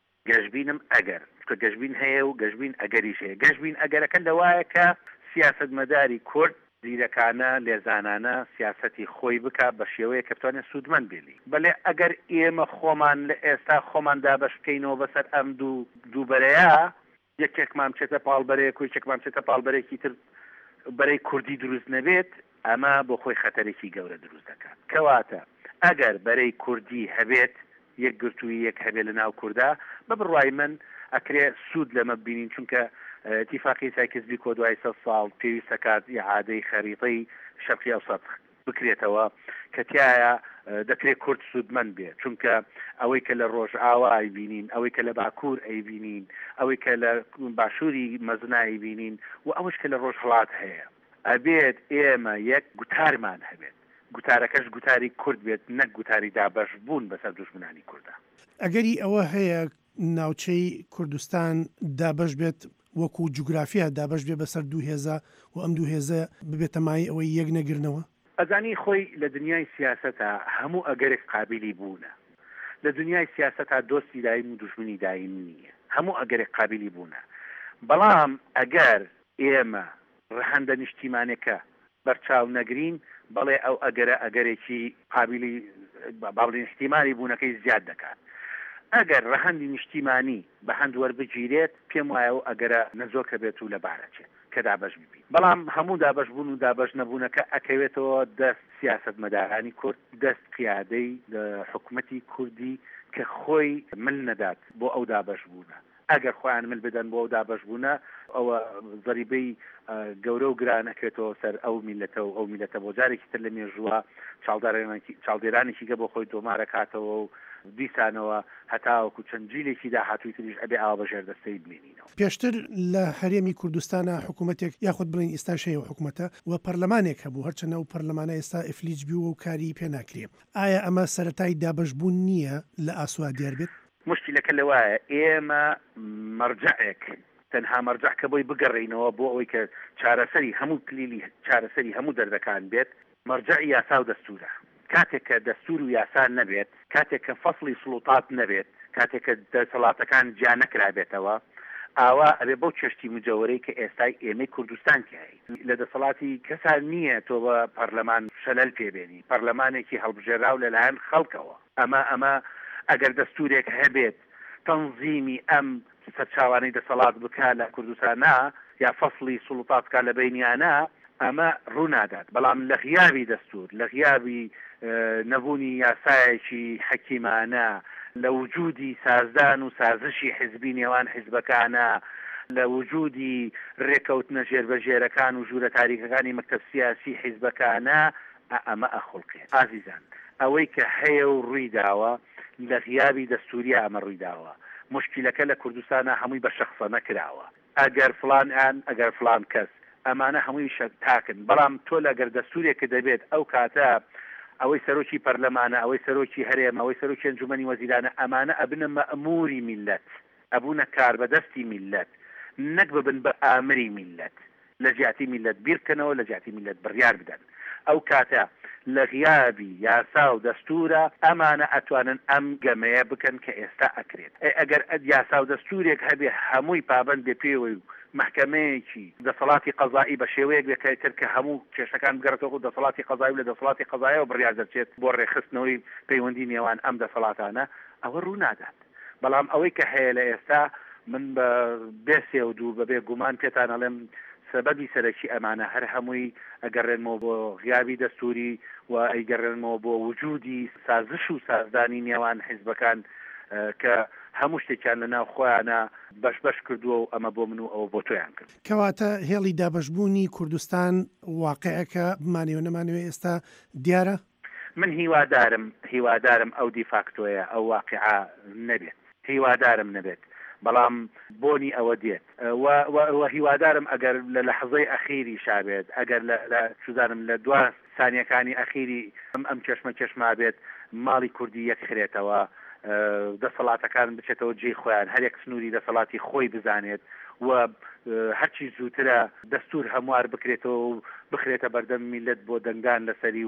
کە گەشببین هەیە و گەشببین ئەگەریش هەیە. گەشببین ئەگەرەکە لەوایە کە سیاسەتمەداری کورد زیرەکانە لێزانانە سیاسەتی خۆی بکە بە شێوەیە کە بتوانێت سوودمەند بێلی. بەڵێ ئەگەر ئێمە خۆمان لە ئێستا خۆماندا بەش بکەینەوە بەسەر ئەم دووبەرەیە، یەکێکمان بچێتە پاڵبەرێک و یەکێکمان بچێتە پاڵبەرێکی تر بەرەی کوردی دروست نەبێت، ئەمە بۆ خۆی خەتەرێکی گەورە دروست دەکات. کەواتە ئەگەر بەرەی کوردی هەبێت، یەک گرتووی یەک هەبێت لە ناو کووردا، بە بڕوای من ئەکرێ سوود لەمە ببینین، چونکە اتفاقی سایکس بیکۆ دوای 100 ساڵ پێویستە کات ئیعادەی خەریتەی شەرقی ئەوسەط بکرێتەوە کە تایە دەکرێت کورد سوودمەند بێت، چونکە ئەوەی کە لە ڕۆژئاوا ئەیبینین، ئەوەی کە لە باکوور ئەیبینین، ئەوەی کە لە باشووری مەزنای بینین و ئەوەش کە لە ڕۆژهەڵات هەیە، ئەبێت ئێمە یەک گوتارمان هەبێت، گوتارەکەش گوتاری کورد بێت، نەک گوتاری دابەش بوون بەسەر دوژمنانی کووردا. ئەگەری ئەوە هەیە ناوچەی کوردستان دابەش بێت وەکو جوگرافیا دابەش بێ بەسەر دوو هێزە و ئەم دوو هێزە ببێتە مای ئەوەی یەک نەگرنەوە. ئەزانی خۆی لە دنیای سیاسەتە هەموو ئەگەرێک قابلی بوونە. لە دنیای سیاسەتە دۆستی دایم و دوژمنی دایم نییە، هەموو ئەگەرێک قابلی بوونە. بەڵام ئەگەر ئێمە ڕەهەندە نیشتیمانەکە بەرچاو نەگرین، بەڵێ ئەو ئەگەرە ئەگەرێکی قابلی باڵی نیشتیمانی بوونەکەی زیاد دەکات. ئەگەر ڕەهەندی نیشتیمانی بە هەند وەربگیرێت، پێم وایە و ئەگەرە نەزۆکە بێت و لە بارەچێت کە دابەش ببین. بەڵام هەموو دابەش بوون و دابەش نەبوونەکە ئەکەوێتەوە دەست سیاسەتمەدارانی کورد، دەست قیادەی حکومەتی کوردی کە خۆی مل نەدات بۆ ئەو دابەش بوونە. ئەگەر خۆیان مل بدەن بۆ ئەو دابەش بوونە، ئەوە زەریبەی گەورە و گرانەکرێتەوە سەر ئەو میلەتە و ئەو میلەتە بۆ جارێکی تر لە مێژووە چاڵدێرانێکی گە بۆ خۆی تۆمارە کاتەوە و دیسانەوە هەتاوەکو چەند جیلێکی داهاتووی تریش ئەبێ ئاوا بەژێر دەستەی بمێنینەوە. پێشتر لە هەرێمی کوردستانە حکوومەتێک یاخود بڵین ئێستاشەیە و حکوومەتە و پەرلەمانێک هەبوو، هەرچەنە و پەرلەمانە ئێستا ئفلیج بوو و کاری پێ ناکرێ. ئایا ئەمە سەرەتای دابەشبوون نییە لە ئاسوا دیار بێت؟ مشکلەکە لەوایە ئێمە مەرجەعێک تەنها مەرجع کە بۆی بگەڕێینەوە بۆ ئەوەی کە چارەسەری هەموو کلیلی چارەسەری هەموو دەردەکان بێت، مەرجعی یاسا و دەستورە. کاتێک کە دەستور و یاسان نەبێت، کاتێک کە فەصلی سڵوتات نەبێت، کاتێک کە دەسەڵاتەکان جا نەکرابێتەوە، ئاوا ئەبێ بەو چێشتی مجەوەرەی کە ئێستای ئێمەی کوردستان کەی لە دەسەڵاتی کەسان نییە تۆ بە پەرلەمان شەلەل پێبێنی، پەرلەمانێکی هەڵبژێراو لەلایەن خەڵکەوە. ئەمە ئەگەر دەستورێک هەبێت تەنظیمی ئەم سەرچاوانەی دەسەڵات بکە لە کوردستانە، یا فەصلی سوڵتاتکە لە بینیانە ئەمە ڕوونادات. بەڵام لە غیابی دەستور، لە غیابی نەبوونی یاسایەکی حەکیمانە، لە وجودی سازدان و سازشی حزبی نێوان حیزبەکانە، لە وجودی ڕێکەوتنە ژێربەژێرەکان و ژوورە تاریکەکانی مەکتەب سیاسی حیزبەکانە ئەمە ئەخڵقێ. ئازیزان، ئەوەی کە هەیە و ڕوویداوە لە غیابی دەستوری ئەمە ڕوویداوە. مشکلەکە لە کوردستانە هەمووی بە شەخصە نەکراوە. ئەگەر ئەگەر فلان کەس ئەمانە هەمووی تاکن. بەڵام تۆ لەگەر دەستورێکە دەبێت ئەو کاتە ئەوەی سەرۆکی پەرلەمانە، ئەوەی سەرۆکی هەرێم، ئەوەی سەرۆکی ئەنجومەنی وەزیرانە، ئەمانە ئەبنە مەئموری میلەت، ئەبوونە کاربەدەستی میلەت، نەک ببن بە ئامری میلەت. لە جیاتی میلەت بیرکەنەوە، لە جیاتی میلەت بڕیار بدەن. ئەو کاتە لە غیابی یاسا و دەستورە ئەمانە ئەتوانن ئەم گەمەیە بکەن کە ئێستا ئەکرێت. ئەگەر یاسا و دەستورێک هەبێ هەمووی پابند بێ پێوەی محکمەیەکی دەسەڵاتی قەزایی بە شێوەیەک بێکتر کە هەموو کێشەکان بگەڕێتەوە دەسەڵاتی قەزایی لە دەسەڵاتی قەزاییەوە بڕیار دەچێت بۆ ڕێخستنەوەی پەیوەندی نێوان ئەم دەسەڵاتانە، ئەوە ڕوو نادات. بەڵام ئەوەی کە هەیە لە ئێستا من بە بێسێ و دوو بەبێ گومان پێتان ئەڵێم سەبەبی سەرەکی ئەمانە هەر هەمووی ئەگەڕێنمەوە بۆ غیابی دەستوری و ئەیگەڕێنمەوە بۆ وجودی سازش و سازدانی نێوان حیزبەکان کە هەموو شتێکیان لە ناو خۆیانە بەش کردووە و ئەمە بۆ من و ئەوە بۆ تۆیان کرد. کەواتە هێڵی دابەشبوونی کوردستان واقعەکە بمانەوە نەمانەوە ئێستا دیارە؟ من هیوادارم ئەو دیفاکتۆیە ئەو واقعە نەبێت، هیوادارم نەبێت. بەڵام بۆنی ئەوە دێت و هیوادارم ئەگەر لە لەحظەی ئەخیری شابێت، ئەگەر لە چوزانم لە دوا سانیەکانی ئەخیری ئەم چێشمە بێت ماڵی کوردی یەکخرێتەوە، دەسەڵاتەکان بچێتەوە جێی خۆیان، هەرێک سنووری دەسەڵاتی خۆی بزانێت و هەرچی زووترە دەستور هەموار بکرێتەوە و بخرێتە بەردەم میلەت بۆ دەنگان لەسەری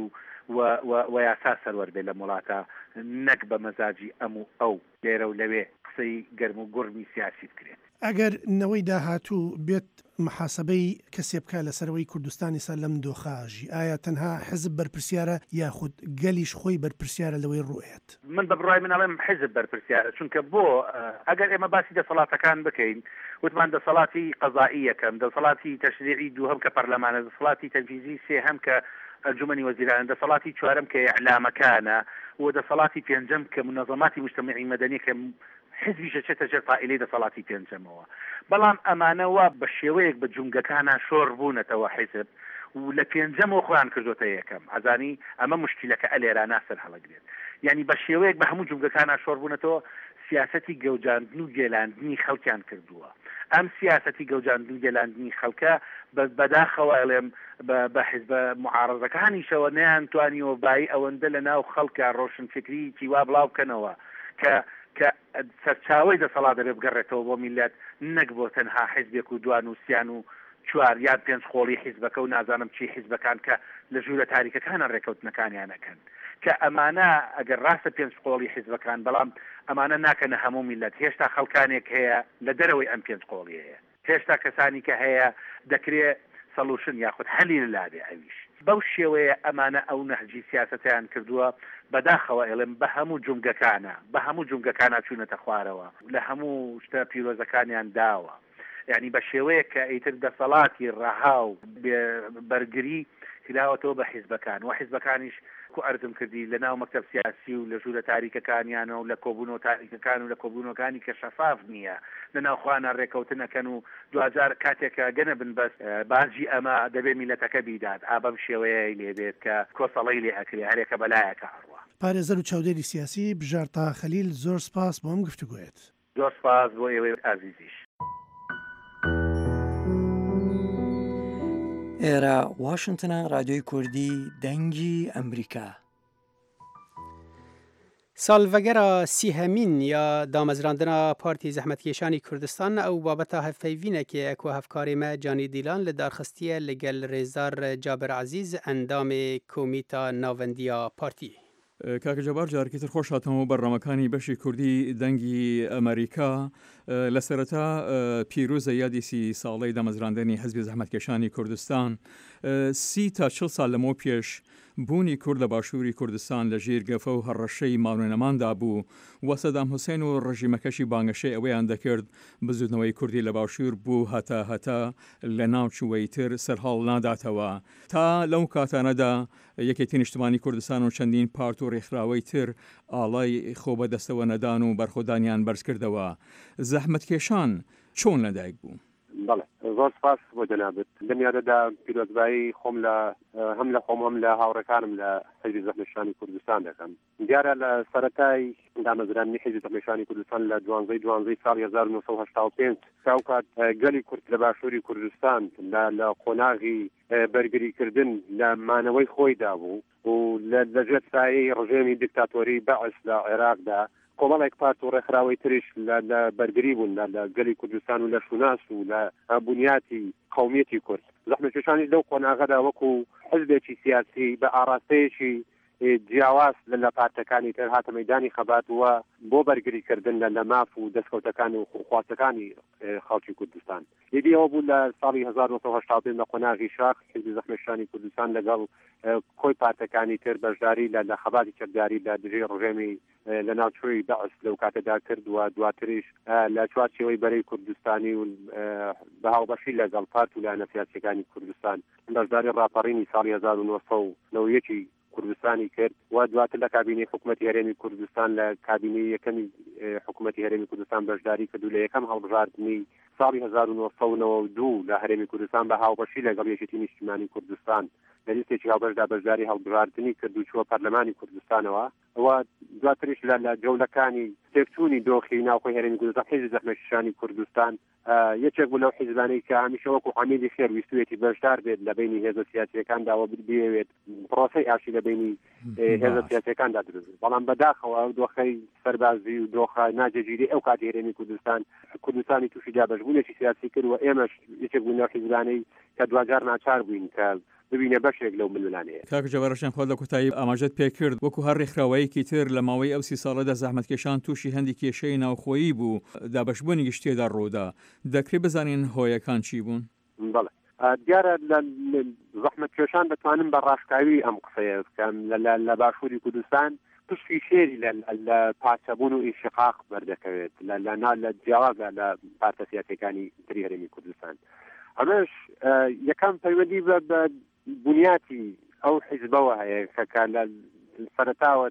و یاسا سەروەر بێ لە وڵاتە، نەک بە مەزاجی ئەو لێرە و لەوێ قسەی گەرم و گوڕمی سیاسی بکرێت. ئەگەر نەوەی داهاتوو بێت محاسبەی کەسێ بکە لەسەرەوەی کوردستانی سا لەم دۆخاژی، ئایا تەنها حزب بەرپرسیارە یاخود گەلیش خۆی بەرپرسیارە لەوەی ڕوئێت؟ من بە بڕای مناڵێم حزب بەرپرسیارە، چونکە بۆ ئەگەر ئێمە باسی دەسەڵاتەکان بکەین وتمان دەسەڵاتی قەزایی یەکەم، دەسەڵاتی تەشریعی دووهەم کە پەرلەمانە، دەسەڵاتی تەنفیزی سێهەم کە ئەنجومەنی وەزیران، دەسەڵاتی چوارەم کە ئیعلامەکانە و دەسەڵاتی پێنجەم کە منەظەماتی مجتەمەعی مەدەنی کە حزبیشە چێتە ژێر فائیلەی دەسەڵاتی پێنجەمەوە. بەڵام ئەمانەوە بە شێوەیەک بە جونگەکانە شۆڕ بوونەتەوە حیزب و لە پێنجەمەوە خۆیان کردوتە یەکەم. ئەزانی ئەمە مشکلەکە ئەلێرا ناسەر هەڵەگرێت، یعنی بە شێوەیەک بە هەموو جونگەکانە شۆڕ بوونەتەوە سیاسەتی گەوجاندن و گێلاندنی خەڵکیان کردووە. ئەم سیاسەتی گەوجاندن و گێلاندنی خەڵکە بەداخەوە ئەڵێم بە حیزبە معارەزەکانیشەوە نەیانتوانیەوە بای ئەوەندە لە ناو خەڵکە ڕۆشنفکری وا بڵاو بکەنەوە کە سەرچاوی دەسەڵات دەبێت بگەڕێتەوە بۆ میلەت، نەک بۆ تەنها حیزبێک و دوان و سیان و چوار یان پێنج خۆڵی حیزبەکە و نازانم چی حیزبەکان کە لە ژوورە تاریکەکانە ڕێکەوتنەکانیانەکەن کە ئەمانە ئەگەر ڕاستە پێنج خۆڵی حیزبەکان، بەڵام ئەمانە ناکەنە هەموو میلەت. هێشتا خەڵکانێک هەیە لە دەرەوەی ئەم پێنج خۆڵی هەیە، هێشتا کەسانی کە هەیە دەکرێت سەڵوشن یاخود حەلی لەلابێ ئەویش. بەو شێوەیە ئەمانە ئەو نەهجی سیاسەتیان کردووە بەداخەوە ئێڵم بە هەموو جونگەکانە چوونەتە خوارەوە، لە هەموو شتە پیرۆزەکانیان داوە، یعنی بە شێوەیە کە ئیتر دەسەڵاتی ڕەها و بەرگری کراوەتەوە بە حیزبەکان و حیزبەکانیش کو ئەردم کردی لە ناو مەکتەب سیاسی و لە ژوورە تاریکەکانیانە و لە کۆبوونەوە تاریکەکان و لە کۆبوونەکانی کە شەفاف نییە لە ناوخواانە ڕێکەوتنەکەن و 2000 کاتێکە گەنە بن بەس بازی ئەمە دەبێت میلەتەکە بیدات ئابەم شێوەیە لێبێت کە کۆسەڵی لێ ئەکرێ هەرێکە بەلایەکە هەڕوە. پارێزەر و چاودێری سیاسی بژارتا خەلیل، زۆر سپاس بۆ ئەم گفتوگوێت. زۆر سپاس بۆ ئێوەی ئازیزیش. ئێرە واشنگتنە، رادیۆی کوردی دەنگی ئەمریکا. سالڤەگەرە سیهەمین یا دامەزراندنا پارتی زەحمەتکێشانی کوردستان ئەو بابەتە هەفەیڤینێکێک و هەفکارێمە جانی دیلان لە دارخستیە لەگەل ڕێزدار جابر عەزیز ئەندامێ کۆمیتا ناوەندیە پارتی. کاکە جەبار جارکیتر خۆش هاتەوە بەڕامەکانی بەشی کوردی دەنگی ئەمریکا. لە سەرەتا پیرۆزە یادی 30 ساڵەی دامەزراندنی حزبی زەحمەتکێشانی کوردستان 30 تا 40 سال لەمەوە پێش بوونی کورد لە باشووری کوردستان لە ژێر گەفە و هەڕەشەی ماڵوێنەماندا بوو و سەدام حوسێن و ڕژیمەکەشی بانگەشەی ئەوەیان دەکرد بزودنەوەی کوردی لە باشوور بوو هەتا لە ناوچووەی تر سەرهاڵ ناداتەوە تا لەو کاتانەدا یەکێتی نیشتمانی کوردستان و چەندین پارت و ڕێکخراوەی تر ئاڵای خۆ بەدەستەوە نەدان و بەرخۆدانیان بەرزکردەوە. زەحمەتکێشان چۆن لەدایک بوو؟ بەڵێ زۆر سپاس بۆ جەنابەت. دنیادەدا پیرۆزبایی خۆم لە هەم لە خۆم هەم لە هاوڕەکانم لە حیزبی زەحمەتکێشانی کوردستان دەکەم. دیارە لە سەرەتای دامەزرانی حیزبی زەحمەتکێشانی کوردستان لە دوانزەی ساڵی 1985 کاوکات گەلی کورد لە باشووری کوردستان لە قۆناغی بەرگریکردن لە مانەوەی خۆیدا بوو و لەژێر سایەی ڕژێمی دیکتاتۆری بەعش لە عێراقدا کۆمەڵێک پارت و ڕێکخراوەی تریش لە بەرگری بوون لە گەلی کوردستان و لە شوناس و لە بنیاتی قومیەتی کورد. زەحمەتکێشانی لەو قۆناغەدا وەکو حزبێکی سیاسی بە ئاراستەیەکی جیاواز لە پارتەکانی تر هاتە مەیدانی خەبات وە بۆ بەرگریکردن لە ماف و دەستکەوتەکانی و خواستەکانی خەڵکی کوردستان. یەکێ ئەوە بوو لە ساڵی 1985 لە قۆناغی شاخ حزبی زەحمەتکێشانی کوردستان لەگەڵ کۆی پارتەکانی تر بەشداری لە خەباتی کردداری لە دژی ڕژێمی لە ناوچووی بەعس لەو کاتەدا کرد و دواتریش لە چوارچێوەی بەرەی کوردستانی و بە هاوبەشی لەگەڵ پارت و لایەنە سیاسیەکانی کوردستان بەشداری ڕاپەڕینی ساڵی 1990 کوردستانی کرد و دواتر لە کابینەی حکوومەتی هەرێمی کوردستان لە کابینەی یەکەمی حکوومەتی هەرێمی کوردستان بەشداری کرد و لە یەکەم هەڵبژاردنی ساڵی 1992 لە هەرێمی کوردستان بە هاوبەشی لەگەڵ یەکێتی نیشتیمانی کوردستان لە لیستێکی هاوبەشدا بەشداری هەڵبژاردنی کرد و چووە پەرلەمانی کوردستانەوە و دواتریش لە جەولەکانی تێکچوونی دۆخی ناوخۆی هەرێمی کوردستان حیزبی زەحمەتکێشانی کوردستان یەکێک بوو لەو حیزبانەی کە هەمیشە وەکو عەمیلی خێر ویستوێتی بەشدار بێت لە بینی هێزە سیاسیەکاندا و بێوێت پرۆسەی ئاشی لە بینی هێزە سیاسیەکاندا دروست بەڵام بەداخەوە ئەو دۆخەی سەربازی و دۆخە ناجێگیری ئەو کاتی هەرێمی کوردستانی تووشی دابەشبوونێکی سیاسی کرد و ئێمەش یەکێک بوون لەو حیزبانەی کە دوجار ناچار بووین کە ببینە بەشێک لەو ململانەیە. کاک جەبارەشیان خۆ لە کوتایی ئاماژەت پێکرد وەکو هەر ڕێکخراوەیەکی تر لە ماوەی ئەو 30 ساڵەدا زەحمەتکێشان تووشی هەندی کێشەی ناوخۆیی بوو دابەشبوونی گشتێدا ڕوودا دەکرێت بزانین هۆیەکان چی بوون؟ بەڵێ دیارە زەحمەتکێشان دەتوانن بە ڕاشکاوی ئەم قسەیە بکەن لە باشووری کوردستان پشتی شێری لە پارچەبوون و ئیشقاق بەردەکەوێت لە جیاوازە لە پارتە سیاسیەکانی تری هەرێمی کوردستان. ئەمەش یەکەم پەیوەندی بە بنیاتی ئەو حیزبەوە هەیە کە لە سەرەتاوە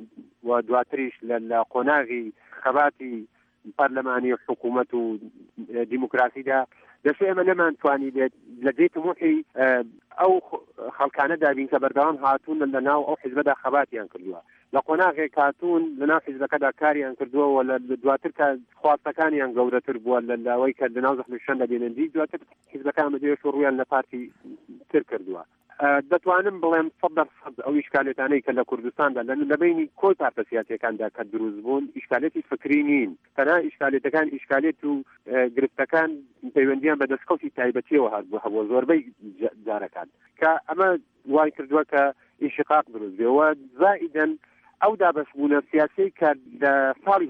و دواتریش لە قۆناغی خەباتی پەرلەمانی حکوومەت و دیموکراسیدا دەشێ ئێمە نەمانتوانی لە جێت موحی ئەو خەڵکانە دابین کە بەردەوام هاتوون لە ناو ئەو حیزبەدا خەباتیان کردووە لە قۆناغێک هاتوون لە ناو حیزبەکەدا کاریان کردووە و لە دواتر کە خواستەکانیان گەورەتر بووە لەوەی کە لە ناو زەحمەتکێشان دەبێنەندی دواتر حیزبەکان بەجێ ڕوویان لە پارتی تر کردووە. دەتوانم بڵێم 100% ئەو ئیشکالێتانەی کە لە کوردستاندا لە بینی کۆی پارتە سیاسیەکاندا کە دروست بوون ئیشکالێتی فکری نین تەنها ئیشکالێتەکان ئیشکالێت و گرفتەکان پەیوەندیان بە دەستکەوتی تایبەتیەوە هاتبوو هەبووە زۆربەی جارەکان کە ئەمە وای کردووە کە ئیشقاق دروست بێەوە زائیدەن ئەو دابەشبوونە سیاسی کە لە ساڵی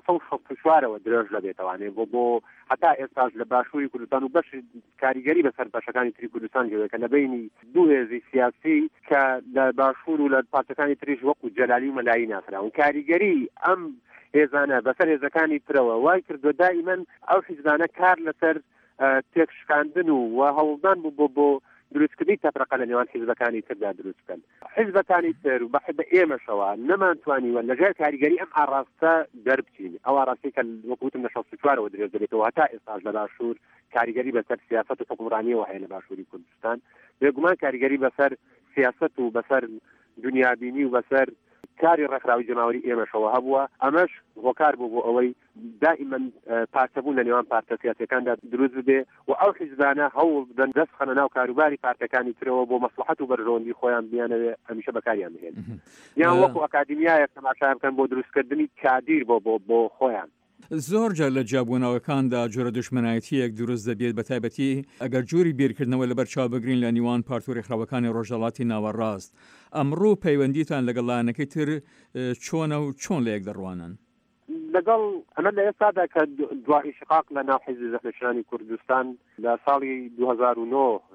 1964ەوە درێژ لەبێتەوانێ بۆ هەتا ئێستاش لە باشووری کوردستان و بەش کاریگەری بەسەر بەشەکانی تری کوردستان جوێکە لە بینی دوو هێزی سیاسی کە لە باشوور و لە پارتەکانی تریش وەکو جەلالی و مەلایی ناسراون کاریگەری ئەم هێزانە بەسەر هێزەکانی ترەوە وای کردووە دائیمەن ئەو حیزبانە کار لەسەر تێکشکاندن و هەوڵدان بوو بۆ دروستکردنی تەفرەقە لە نێوان حیزبەکانی تردا دروست بکەن. حیزبەکانی تر و بە ئێمەشەوە نەمانتوانیوە لەژێر کاریگەری ئەم ئاڕاستە دەربچین ئەو ئاڕاستی کە وەکوتم لە 64ەوە درێژ دەبێتەوە هەتا ئێستاش لە باشوور کاریگەری بەسەر سیاست و حکومڕانیەوە هەیە لە باشووری کوردستان بێگومان کاریگەری بەسەر سیاست و بەسەر دنیابینی و بەسەر کاری ڕێکخراوی جەماوەری ئێمەشەوە هەبووە ئەمەش هۆکار بوو بۆ ئەوەی دائیمەن پارتەبوون لە نێوان پارتە سیاسیەکاندا دروست ببێ و ئەو حیزبانە هەوڵ بدەن دەست خەنە ناو کاروباری پارتەکانی ترەوە بۆ مەسلحەت و بەرژەوەندی خۆیان بیانەوێ هەمیشە بەکاریان بهێن یان وەکو ئەکادمیایەک تەماشا بکەن بۆ دروستکردنی کادیر بۆ خۆیان. زۆر جار لە جیابوونەوەکاندا جۆرە دوشمنایەتیەک دروست دەبێت بە تایبەتی ئەگەر جووری بیرکردنەوە لەبەر چاوبگرین لە نیوان پارت و ڕێکخراوەکانی ڕۆژهەڵاتی ناوەڕاست ئەمڕۆ پەیوەندیتان لەگەڵ لایەنەکەی تر چۆنە و چۆن لە یەک دەڕوانن؟ لەگەڵ ئەمە لە ئێستادا کە دوای ئیشقاق لە ناو حیزبی زەحمەتکێشانی کوردستان لە ساڵی 2009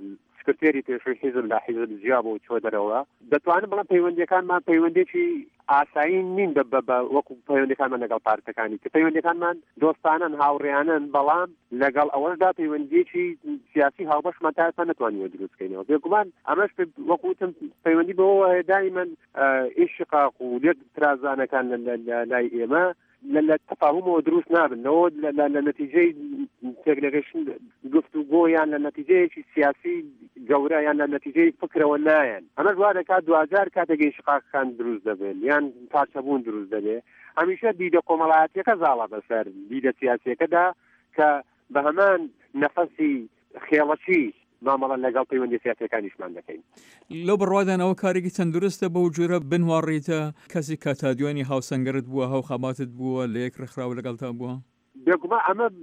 سکرتێری پێشووی حیزب لە حیزب جیا بۆ چۆ دەرەوە دەتوانم بڵام پەیوەندیەکانمان پەیوەندێکی ئاسایی نین وەکو پەیوەندەکانمان لەگەڵ پارتەکانی کە پەیوەندەکانمان دۆستانن هاوڕێیانن بەڵام لەگەڵ ئەوەشدا پەیوەندیەکی سیاسی هاوبەشمان تا ئێستا نەتوانیوە دروستکەینەوە بێگومان ئەمەش وەکوتم پەیوەندی بەوە دایمەن ئیشقاق و لێک ترازانەکان لای ئێمە لە تەفاهمەوە دروست نابنەوە لە نەتیجەی تێگەشتن گفتوگۆ یان لە نەتیجەیەکی سیاسی گەورە یان لە نەتیجەی فکرەوە نایەن ئەمە وا دەکات دوجار کاتێکی شقاقەکان دروست دەبێن یان پارچەبوون دروست دەبێت هەمیشە دیدە کۆمەڵایەتیەکە زاڵە بەسەر دیدە سیاسیەکەدا کە بە هەمان نەفەسی خێڵەکی مامەڵە لەگەڵ پەیوەندی سیاسیەکانیشمان دەکەین لەو بڕوادانەوە کارێکی تەندروستە بەو جۆرە بنواڕیتە کەسی کاتادیوانی هاوسەنگەرت بووە هەو خەباتت بووە لە یەک ڕێکخراوە لەگەڵتا بووە بێگومان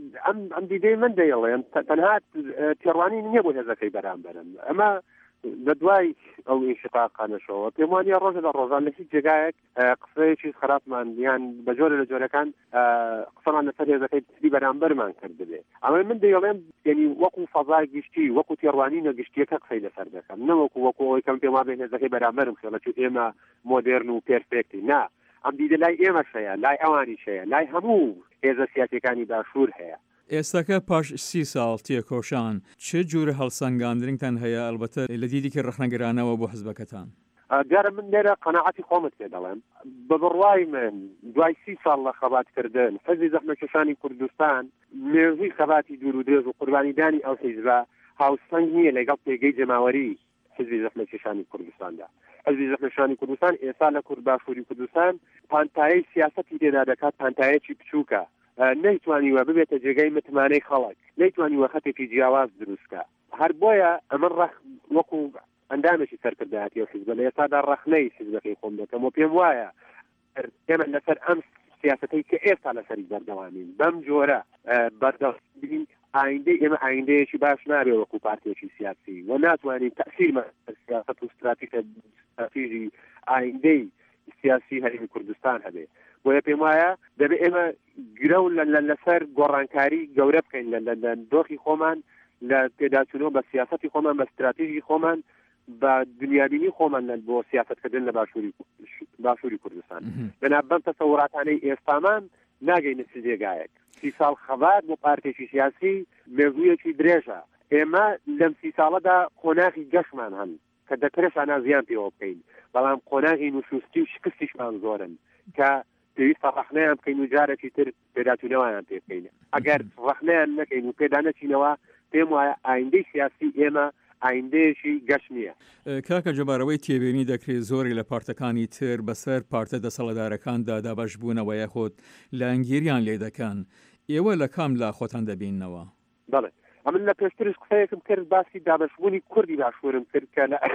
ئەم دیدەی من دەیڵێن تەنها تێڕوانی نییە بۆ هێزەکەی بەرامبەرن ئەمە لە دوای ئەو ئینشقاقانەشەوە پێم وانیە ڕۆژە لە ڕۆژان لە هیچ جێگایەک قسەیەکی خراپمان یان بە جۆرە لە جۆرەکان قسەمان لەسەر هێزەکەی تری بەرامبەرمان کردبێ ئەمە من دەیڵێم یعنی وەکو فەزای گشتی وەکو تێڕوانی نەگشتیەکە قسەی لەسەر دەکەم نەوەکو ئەوەی کەم پێم وابێ هێزەکەی بەرامبەرم خێڵە چون ئێمە مۆدێرن و پێرفێکتی نا ئەم دیدە لای ئێمەش هەیە لای ئەوانیش هەیە لای هەموو هێزە سیاسیەکانی باشوور هەیە ئێستاکە پاش 30 ساڵ تێکۆشان چه جوورە هەڵسەنگاندنتان هەیە ئەلبەتە لە دیدێکی ڕخنەگرانەوە بۆ حزبەکەتان دیارە من لێرە قەناعەتی خۆمت پێ دەڵێم بە بڕوای من دوای 30 ساڵ لە خەباتکردن حزبی زەحمەتکێشانی کوردستان مێژووی خەباتی دوور و درێژ و قوربانیدانی ئەو حیزبە هاوسەنگ نییە لەگەڵ پێگەی جەماوەری حزبی زەحمەتکێشانی کوردستاندا حزبی زەحمەتکێشانی کوردستان ئێستا لە کورد باشووری کوردستان پانتایەی سیاسەتی تێدا دەکات پانتایەکی بچووکە نەیتوانیوە ببێتە جێگەی متمانەی خەڵک نەیتوانیوە خەتێکی جیاواز دروستکە هەر بۆیە ئەمە وەکو ئەندامێکی سەرکردایەتی ئەو حیزبە لە ئێستادا ڕەخنەی حیزبەکەی خۆم دەکەم و پێم وایە ئێمە لەسەر ئەم سیاسەتەی کە ئێستا لەسەری بەردەوامین بەم جۆرە بەردەوامین ئایندەی ئێمە ئایندەیەکی باش نابێ وەکو پارتیەکی سیاسی و ناتوانین تەأثیرمان سیاسەت و استراتیژی ئایندەی سیاسی هەرێمی کوردستان هەبێ بۆیە پێم وایە دەبێت ئێمە گرەو لەسەر گۆڕانکاری گەورە بکەین لە دۆخی خۆمان لە پێداچوونەوە بە سیاسەتی خۆمان بە استراتیژی خۆمان بە دنیابینی خۆمان بۆ سیاستکردن لە باشووری کوردستان بەم تەسەوراتانەی ئێستامان ناگەینە چ جێگایەک 30 ساڵ خەبات بۆ پارتێکی سیاسی مێژوویەکی درێژە ئێمە لەم 30 ساڵەدا قۆناغی گەشمان هەن کە دەکرێت ئانازیان پێوە بکەین بەڵام قۆناغی نوشوستی و شکستیشمان زۆرن کە پێویستە ڕەخنەیان بکەین و جارێکی تر پێداچوونەوەیان پێ بکەین ئەگەر ڕەخنەیان نەکەین و پێدانەچینەوە پێم وایە ئایندەی سیاسی ئێمە ئایندەیەکی گەشت نییە. کاکە جەبارەوەی تێبینی دەکرێت زۆری لە پارتەکانی تر بەسەر پارتە دەسەڵەدارەکاندا دابەش بوونەوە یاخۆت لە ئەنگیریان لێ دەکەن ئێوە لە کام لا خۆتان دەبینەوە؟ بەڵێ ئەمن لە پێشترش قسەیەکم کرد باسی دابەشبوونی کوردی باشوورم کرد کە لە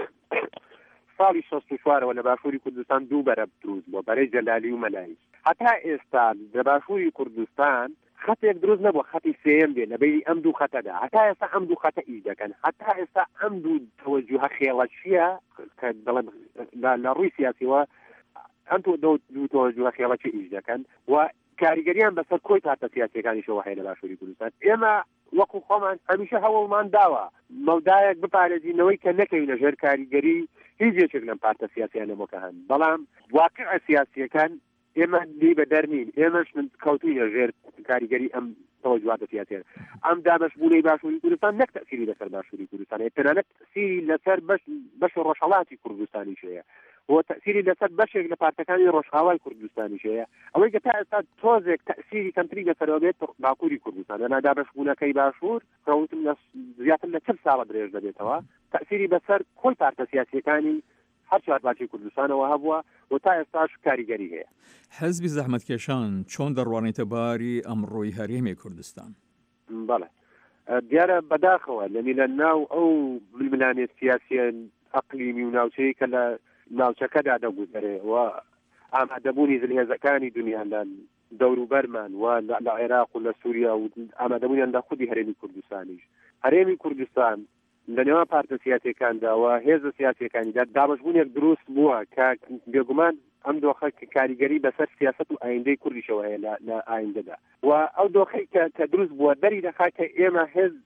ساڵی 64ەوە لە باشووری کوردستان دوو بەرەب دروست بووە بەرەی جەلالی و مەلایی هەتا ئێستا لە باشووری کوردستان خەتێک دروست نەبووە خەتی سێم بێ لەبەری ئەم دوو خەتەدا هەتا ئێستا ئەم دوو خەتە ئیش دەکەن هەتا ئێستا ئەم دوو تەوەجوهە خێڵەکیە کە دەڵێن لە ڕووی سیاسیەوە ئەم دوو تەوەجوهە خێڵەکی ئیش دەکەن و کاریگەریان بەسەر کۆی پارتە سیاسیەکانیشەوە هەیە لە باشووری کوردستان ئێمە وەکو خۆمان هەمیشە هەوڵمان داوە مەودایەک بپارێزینەوەی کە نەکەوینە ژێر کاریگەری هیچ یەکێک لەم پارتە سیاسیانەوە کە هەن بەڵام واقع سیاسیەکان ئێمە لی بە دەرنین ئێمەش من کەوتوینە ژێر کاریگەری ئەم تەوەجوهاتە سیاسیە ئەم دابەشبوونەی باشووری کوردستان نەک تەأثیری لەسەر باشووری کوردستان تەنانەت تەأثیری لەسەر بەش ڕۆژهەڵاتی کوردستانیش هەیە و تأثیری لەسەر بەشێک لە پارتەکانی ڕۆژهاوای کوردستانیش هەیە ئەوەی کە تا ئێستا تۆزێک تأثیری کەمتری لەسەرەوە بێت باکووری کوردستان لەنا دابەشبوونەکەی باشوور کەوتم زیاتر لە 40 ساڵە درێژ دەبێتەوە تأثیری بەسەر کۆی پارتە سیاسیەکانی هەر چوارپارتی کوردستانەوە هەبووە و تا ئێستاش کاریگەری هەیە. حزبی زەحمەتکێشان چۆن دەڕوانێتە باری ئەمڕۆی هەرێمی کوردستان؟ بەڵێ دیارە بەداخەوە لە ناو ئەو ململانێت سیاسیە ئەقلیمی و ناوچەیە کە لە ناوچەکەدا دەگوزارێ و ئامادەبوونی زلهێزەکانی دنیا لە دەوروبەرمان و لە عێراق و لە سووریا و ئامادەبوونیان لە خودی هەرێمی کوردستانیش هەرێمی کوردستان لە نێوان پارتە سیاسیەکانداوە هێزە سیاسیەکانیدا دابەشبوونێک دروست بووە کە بێگومان ئەم دۆخە کاریگەری بەسەر سیاست و ئایندەی کوردیشەوە هەیە لە ئایندەدا و ئەو دۆخەی کە دروست بووە دەری دەخات کە ئێمە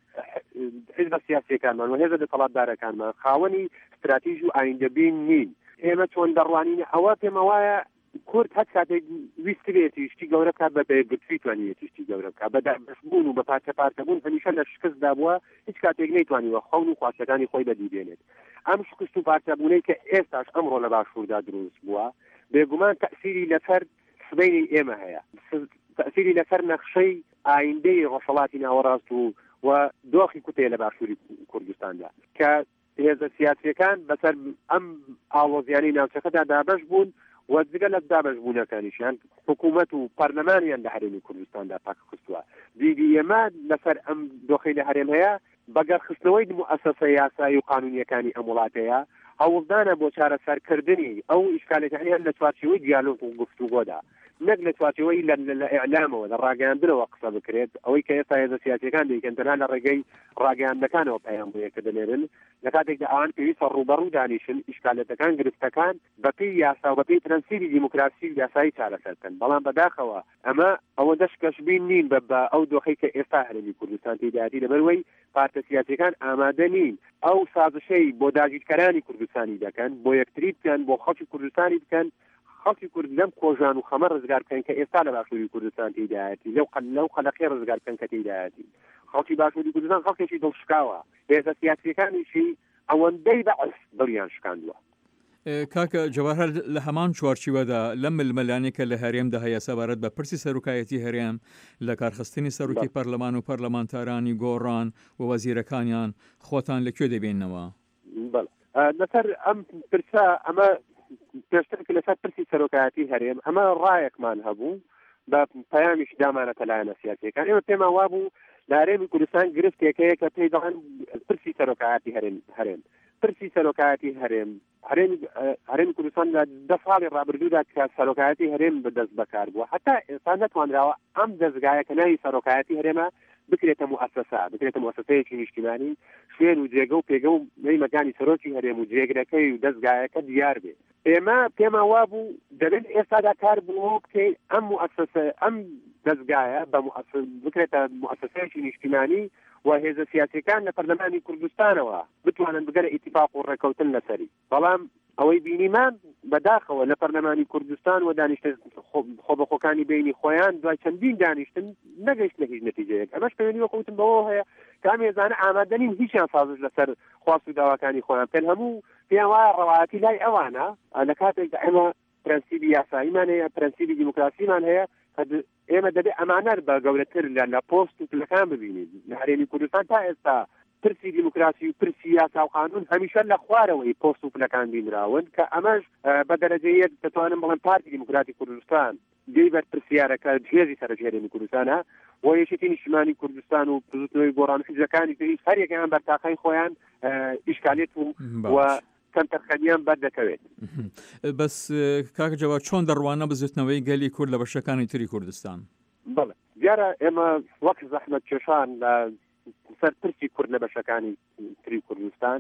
حزب سیاسیەکانمان و هێزە دەسەڵاتدارەکانمان خاوەنی استراتیژی و ئایندەبین نین. ئێمە چۆن دەڕوانینە ئەوە پێم وایە کورد هەر کاتێک ویست بێتی شتی گەورە بکات بە بێگرتووی توانێتی شتی گەورە بکات بە دابەشبوون و بە پارچەپارچەبوون هەمیشە لە شکستدا بووە هیچ کاتێک نەیتوانیوە خەون و خواستەکانی خۆی بەدیبێنێت. ئەم شکست و پارچەبوونەی کە ئێستاش ئەمڕۆ لە باشووردا دروست بووە بێگومان تەئسیری لەسەر سبەینی ئێمە هەیە، تەئسیری لەسەر نەخشەی ئایندەی ڕۆژهەڵاتی ناوەڕاست و دۆخی کوتێ لە باشووری کوردستاندا کە هێزە سیاسیەکان بەسەر ئەم ئاڵۆزیانی ناوچەکەدا دابەش بوون و جگە لە دابەشبوونەکانیشیان حکوومەت و پەرلەمانیان لە هەرێمی کوردستاندا پاکخستووە. دیدی ئێمە لەسەر ئەم دۆخەی لە هەرێم هەیە بەگەرخستنەوەی مؤسسە یاسایی و قانونیەکانی ئەم وڵاتەیە هەوڵدانە بۆ چارەسەرکردنی ئەو ئیشکالەکانیان لە چوارچێوەی دیالۆگ و گفتوگۆدا نەک لە چوارچێوەی لە ئیعلامەوە لە ڕاگەیاندنەوە قسە بکرێت. ئەوەی کە ئێستا هێزە سیاسیەکان دەیکەن تەنها لە ڕێگەی ڕاگەیاندنەکانەوە پەیام بۆ یەکە دەنێرن لە کاتێکدا ئەوان پێویستە ڕوبەڕوو دانیشن ئیشکالەتەکان گرفتەکان بەپێی یاسا و بەپێی پرەنسیبی دیموکراسی و یاسایی چارەسەرکەن. بەڵام بەداخەوە ئەمە ئەوە دەشکەشبین نین بە ئەو دۆخەی کە ئێستا هەرێمی کوردستان تێداتی لەبەرەوەی پارتە سیاسیەکان ئامادە نین ئەو سازشەی بۆ داگیرکەرانی کوردستانی دەکەن بۆ یەکتری بکەن بۆ خەڵکی کوردستانی بکەن خەڵکی کورد لەم کۆژان و خەمە ڕزگار بکەن کە ئێستا لە باشووری کوردستان تێدایەتی لەو خەلەقەی ڕزگار بکەن کە تێدایەتی. خەڵکی باشووری کوردستان خەڵکێکی دڵشکاوە، هێزە سیاسیەکانیشی ئەوەندەی بەعس دڵیان شکاندووە. کاکە جەواهەر لە هەمان چوارچوەدا لەم ململانێکە لە هەرێمدا هەیە سەبارەت بە پرسی سەرۆکایەتی هەرێم لە کارخستنی سەرۆکی پەرلەمان و پەرلەمانتارانی گۆڕان و وەزیرەکانیان خۆتان لەکوێ دەبێنەوە؟ لەسەر ئەم پرسە ئەمە پێشتر کە لەسەر پرسی سەرۆکایەتی هەرێم ئەمە ڕایەکمان هەبوو بە پەیامیش دامانەتە لایەنە سیاسیەکان. ئێمە پێمان وابوو لە هەرێمی کوردستان گرفتێکەیە کە پێی دەڵێن پرسی سەرۆکایەتی هەرێم پرسی سەرۆکایەتی هەرێمی کوردستان لە 10 ساڵی ڕابردوودا کە سەرۆکایەتی هەرێم بەدەست بەکار بووە هەتا ئێستا نەتوانراوە ئەم دەستگایە کە ناوی سەرۆکایەتی هەرێمە بکرێتە مؤسسەیەکی نیشتیمانی شوێن و جێگە و پێگە و مەیمەکانی سەرۆکی هەرێم و جێگرەکەی و دەستگایەکە دیار بێ. ئێمە پێما وابوو دەبێت ئێستادا کار بوو بکەین ئەم دەستگایە بکرێتە مؤسسەیەکی نیشتیمانی و هێزە سیاسیەکان لە پەرلەمانی کوردستانەوە بتوانن بگەرە ئیتیفاق و ڕێکەوتن لەسەری. بەڵام ئەوەی بینیمان بەداخەوە لە پەرلەمانی کوردستان و دانیشتن خۆبەخۆکانی بینی خۆیان دوای چەندین دانیشتن نەگەیشت لە هیچ نەتیجەیەک. ئەمەش پەیوەندی وەکوتم بەوە هەیە کە ئەم هێزانە ئامادەنین هیچیان سازش لەسەر خواست و داواکانی خۆیان پێن هەموو پێیان وایە ڕەوایەتی لای ئەوانە لە کاتێکدا ئێمە پرەنسیبی یاساییمان هەیە پرەنسیبی دیموکراسیمان هەیە ئێمە دەبێت ئەمانە بە گەورەتر لە پۆست و پلەکان ببینین. لە هەرێمی کوردستان تا ئێستا پرسی دیموکراسی و پرسی یاسا و قانون هەمیشە لە خوارەوەی پۆست و پلەکان بینراون کە ئەمەش بە دەرەجەیەک دەتوانم بڵێم پارتی دیموکراتی کوردستان دەیبەت پرسیارەکە هێزی سەرۆکی هەرێمی کوردستانە و یەکێتی نیشتیمانی کوردستان و پزوتنەوەی گۆڕان و فیزەکانی تریش هەر یەکیان بەرتاقەی خۆیان ئیشکالێت و کەمتەرخەنیان بەردەکەوێت. بەس کاکە جەواد چۆن دەڕوانە بزوتنەوەی گەلی کورد لە بەشەکانی تری کوردستان؟ بەڵێ دیارە ئێمە وەک زەحمەت کێشان لە سەر پرسی کورد لە بەشەکانی تری کوردستان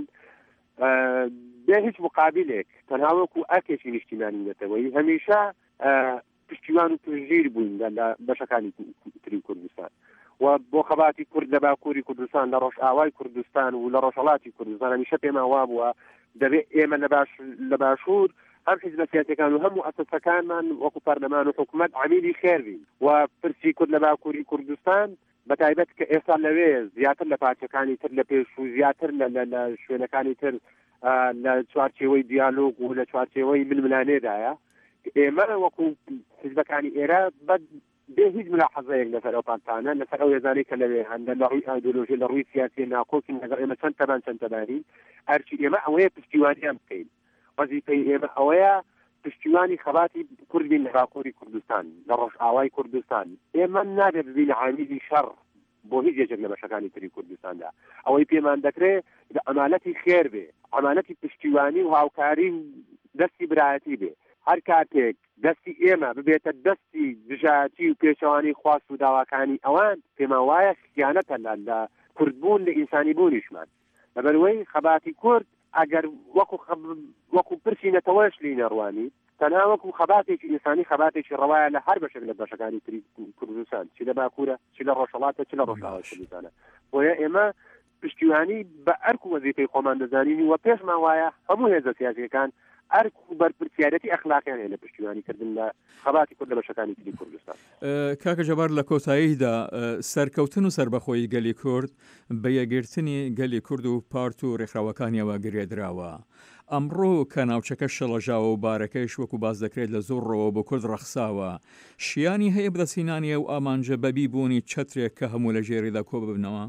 بێ هیچ مقابلێک تەنها وەکو ئەرکێکی نیشتیمانی نێتەوەی هەمیشە پشتیوان و پشتگیر بووین لە بەشەکانی تری کوردستان و بۆ خەباتی کورد لە باکووری کوردستان لە ڕۆژئاوای کوردستان و لە ڕۆژهەڵاتی کوردستان هەمیشە پێمان وابووە دەبێت ئێمە لە باشوور هەم حیزبە سیاسیەکان و هەموو ئەساسەکانمان وەکو پەرلەمان و حکوومەت عەمیلی خێر بین و پرسی کورد لە باکووری کوردستان بەتایبەت کە ئێستا لەوێ زیاتر لە پارچەکانی تر لە پێش و زیاتر لە شوێنەکانی تر لە چوارچێوەی دیالۆگ و لە چوارچێوەی ململانێدایە ئێمە وەکو حیزبەکانی ئێرە بێ هیچ ملاحەزەیەک لەسەر ئەو پارتانە لەسەر ئەو هێزانەی کە لەوێ هەندە لە ڕووی ئایدۆلۆژی لە ڕووی سیاسی ناکۆکین لەگەڵ ئێمە چەند تەبانی هەرچی ئێمە ئەوەیە پشتیوانیان بکەین. وەزیفەی ئێمە ئەوەیە پشتیوانی خەباتی کورد بین لە باکووری کوردستان لە ڕۆژئاوای کوردستان. ئێمە نابێت ببین عامیلی شەڕ بۆ هیچ یەکێک لە بەشەکانی تری کوردستاندا. ئەوەی پێمان دەکرێت ئەمانەتی خێر بێ، ئەمانەتی پشتیوانی و هاوکاری دەستی برایەتی بێ. هەر کاتێک دەستی ئێمە ببێتە دەستی دژایەتی و پێچەوانی خواست و داواکانی ئەوان پێمان وایە خیانەتە لە کوردبوون لە ئینسانی بوونیشمان. لەبەرەوەی خەباتی کورد ئەگەر وەکو پرسی نەتەوەش لی نەڕوانی تەنها وەکو خەباتێکی ئینسانی خەباتێکی ڕەوایە لە هەر بەشێک لە بەشەکانی تری کوردستان چی لە باکوورە چی لە ڕۆژهەڵاتە چی لە ڕۆژهەڵاتی کوردستانە بۆیە ئێمە پشتیوانی بە ئەرک و وەزیفەی خۆمان دەزانین و پێشمان وایە هەموو هێزە سیاسیەکان ئەرک و بەرپرسیارەتی ئەخلاقیان هەیە لە پشتیوانیکردن لە خەباتی کورد لە بەشەکانی تری کوردستان. کاکە جەبار لە کۆتاییدا سەرکەوتن و سربەخۆیی گەلی کورد بە یەکگرتنی گەلی کورد و پارت و ڕێکخراوەکانیەوە گرێدراوە. ئەمڕۆ کە ناوچەکە شەڵەژاوە و بارەکەیش وەکو باز دەکرێت لە زۆرڕەوە بۆ کورد ڕەخساوە شیانی هەیە بەدەستهێنانیە و ئامانجە بەبی بوونی چەترێک کە هەموو لە ژێریدا کۆ ببنەوە.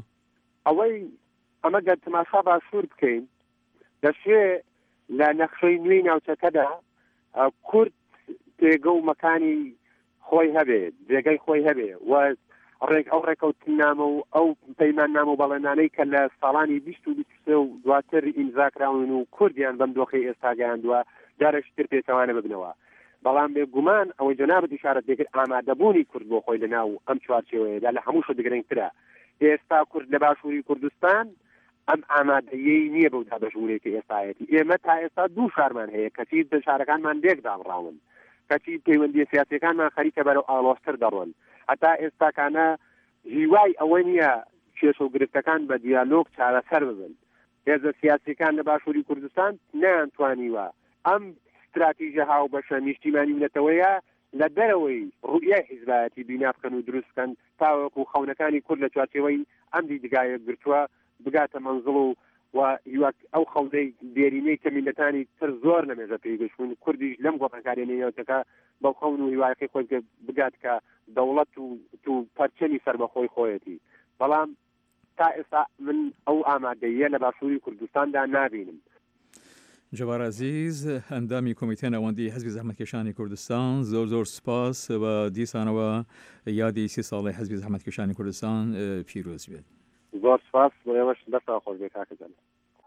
ئەمە گەر تەماشا باشوور بکەین دەشێ لە نەخشەی نوێی ناوچەکەدا کورد پێگە و مەکانی خۆی هەبێت جێگەی خۆی هەبێ و ئەو ڕێکەوتنامە و ئەو پەیمان نامە و بەڵێنانەی کە لە ساڵانی 2023 و دواتر ئیمزاکراون و کوردیان بەم دۆخی ئێستاگەیاندووە جارێکتر پێچەوانە ببنەوە بەڵام بێگومان ئەوەی جەنابەت ئیشارەت دەکرد ئامادەبوونی کورد بۆ خۆی لەناو ئەم چوارچێوەیەدا لە هەموو شە دەگرنگترە. ئێستا کورد لە باشووری کوردستان ئەم ئامادەیەی نییە بەو دابەشورێکی ئێستایەتی. ئێمە تا ئێستا دوو شارمان هەیە کەچی شارەکانمان لێک دامڕاون کەچی پەیوەندی سیاسیەکانمان خەریکە بەرەو ئاڵۆزتر دەڕۆن هەتا ئێستاکانە هیوای ئەوە نییە کێشە و گرفتەکان بە دیالۆگ چارەسەر ببن. هێزە سیاسیەکان لە باشووری کوردستان نەیانتوانیوە ئەم استراتیژە هاو بەشە نیشتیمانی ونەتەوەیە لە دەرەوەی ڕوئیای حیزبایەتی بینا بکەن و دروست بکەن تاوەکو خەونەکانی کورد لە چوارچێوەی ئەم دیدگایە گرتووە بگاتە مەنزڵ و هیوک ئەو خەڵدەی دێرینەی کە میلەتانی تر زۆر لەمێژە پێیگەشتون کوردیش لەم گۆڕانکاریانەیەوەتەکە بەو خەون و هیوایەکەی خۆی بگات کە دەوڵەت و پەرچەنی سەربەخۆی خۆیەتی. بەڵام تا ئێستا من ئەو ئامادەیە لە باشووری کوردستاندا نابینم. جەبار عەزیز هەندامی کۆمیتە ناوەندی حزبی زەحمەتکێشانی کوردستان زۆر سپاس بە دیسانەوە یادی 30 ساڵی حزبی زەحمەتکێشانی کوردستان پیرۆز بێت. زۆر سپاس بۆ ئێوەش دەستا خۆش بێ کاکە جەن.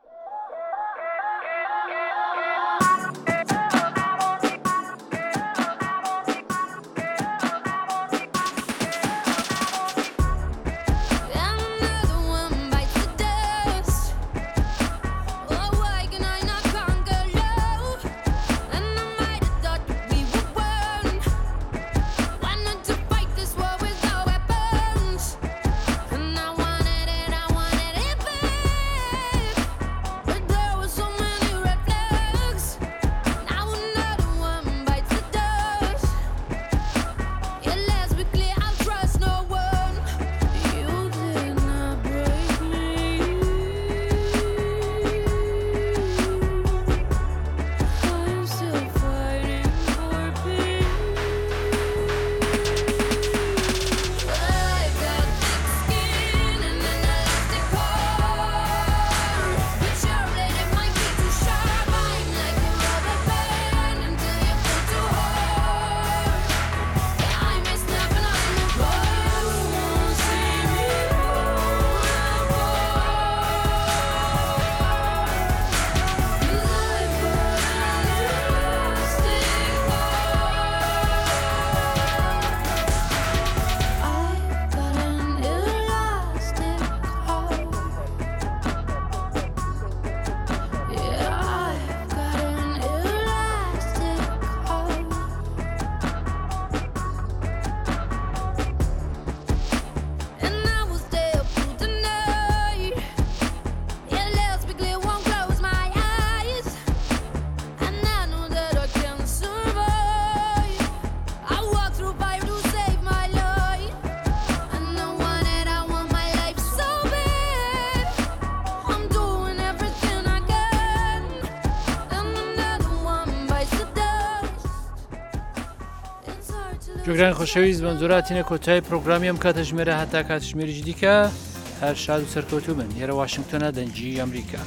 جوگران خۆشەویست بەنجۆراتینە کۆتایی پرۆگرامی ئەم کاتەژمێرە هەتا کاتژمێریش دیکە هەر شاد و سەرکەوتوو بن لێرە واشنگتۆنە دەنگی ئەمریکا.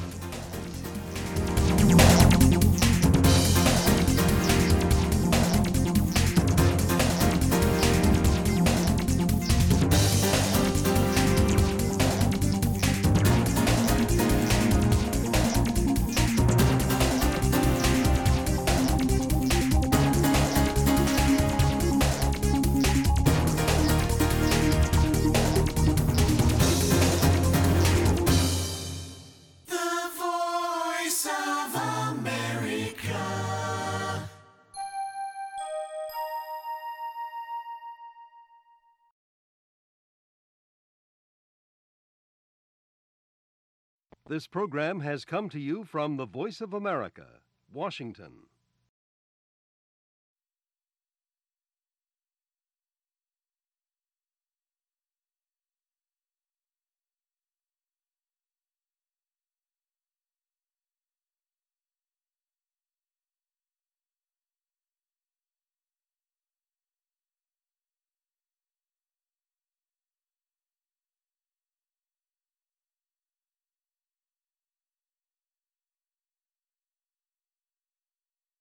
This program has come to you from the Voice of America, Washington.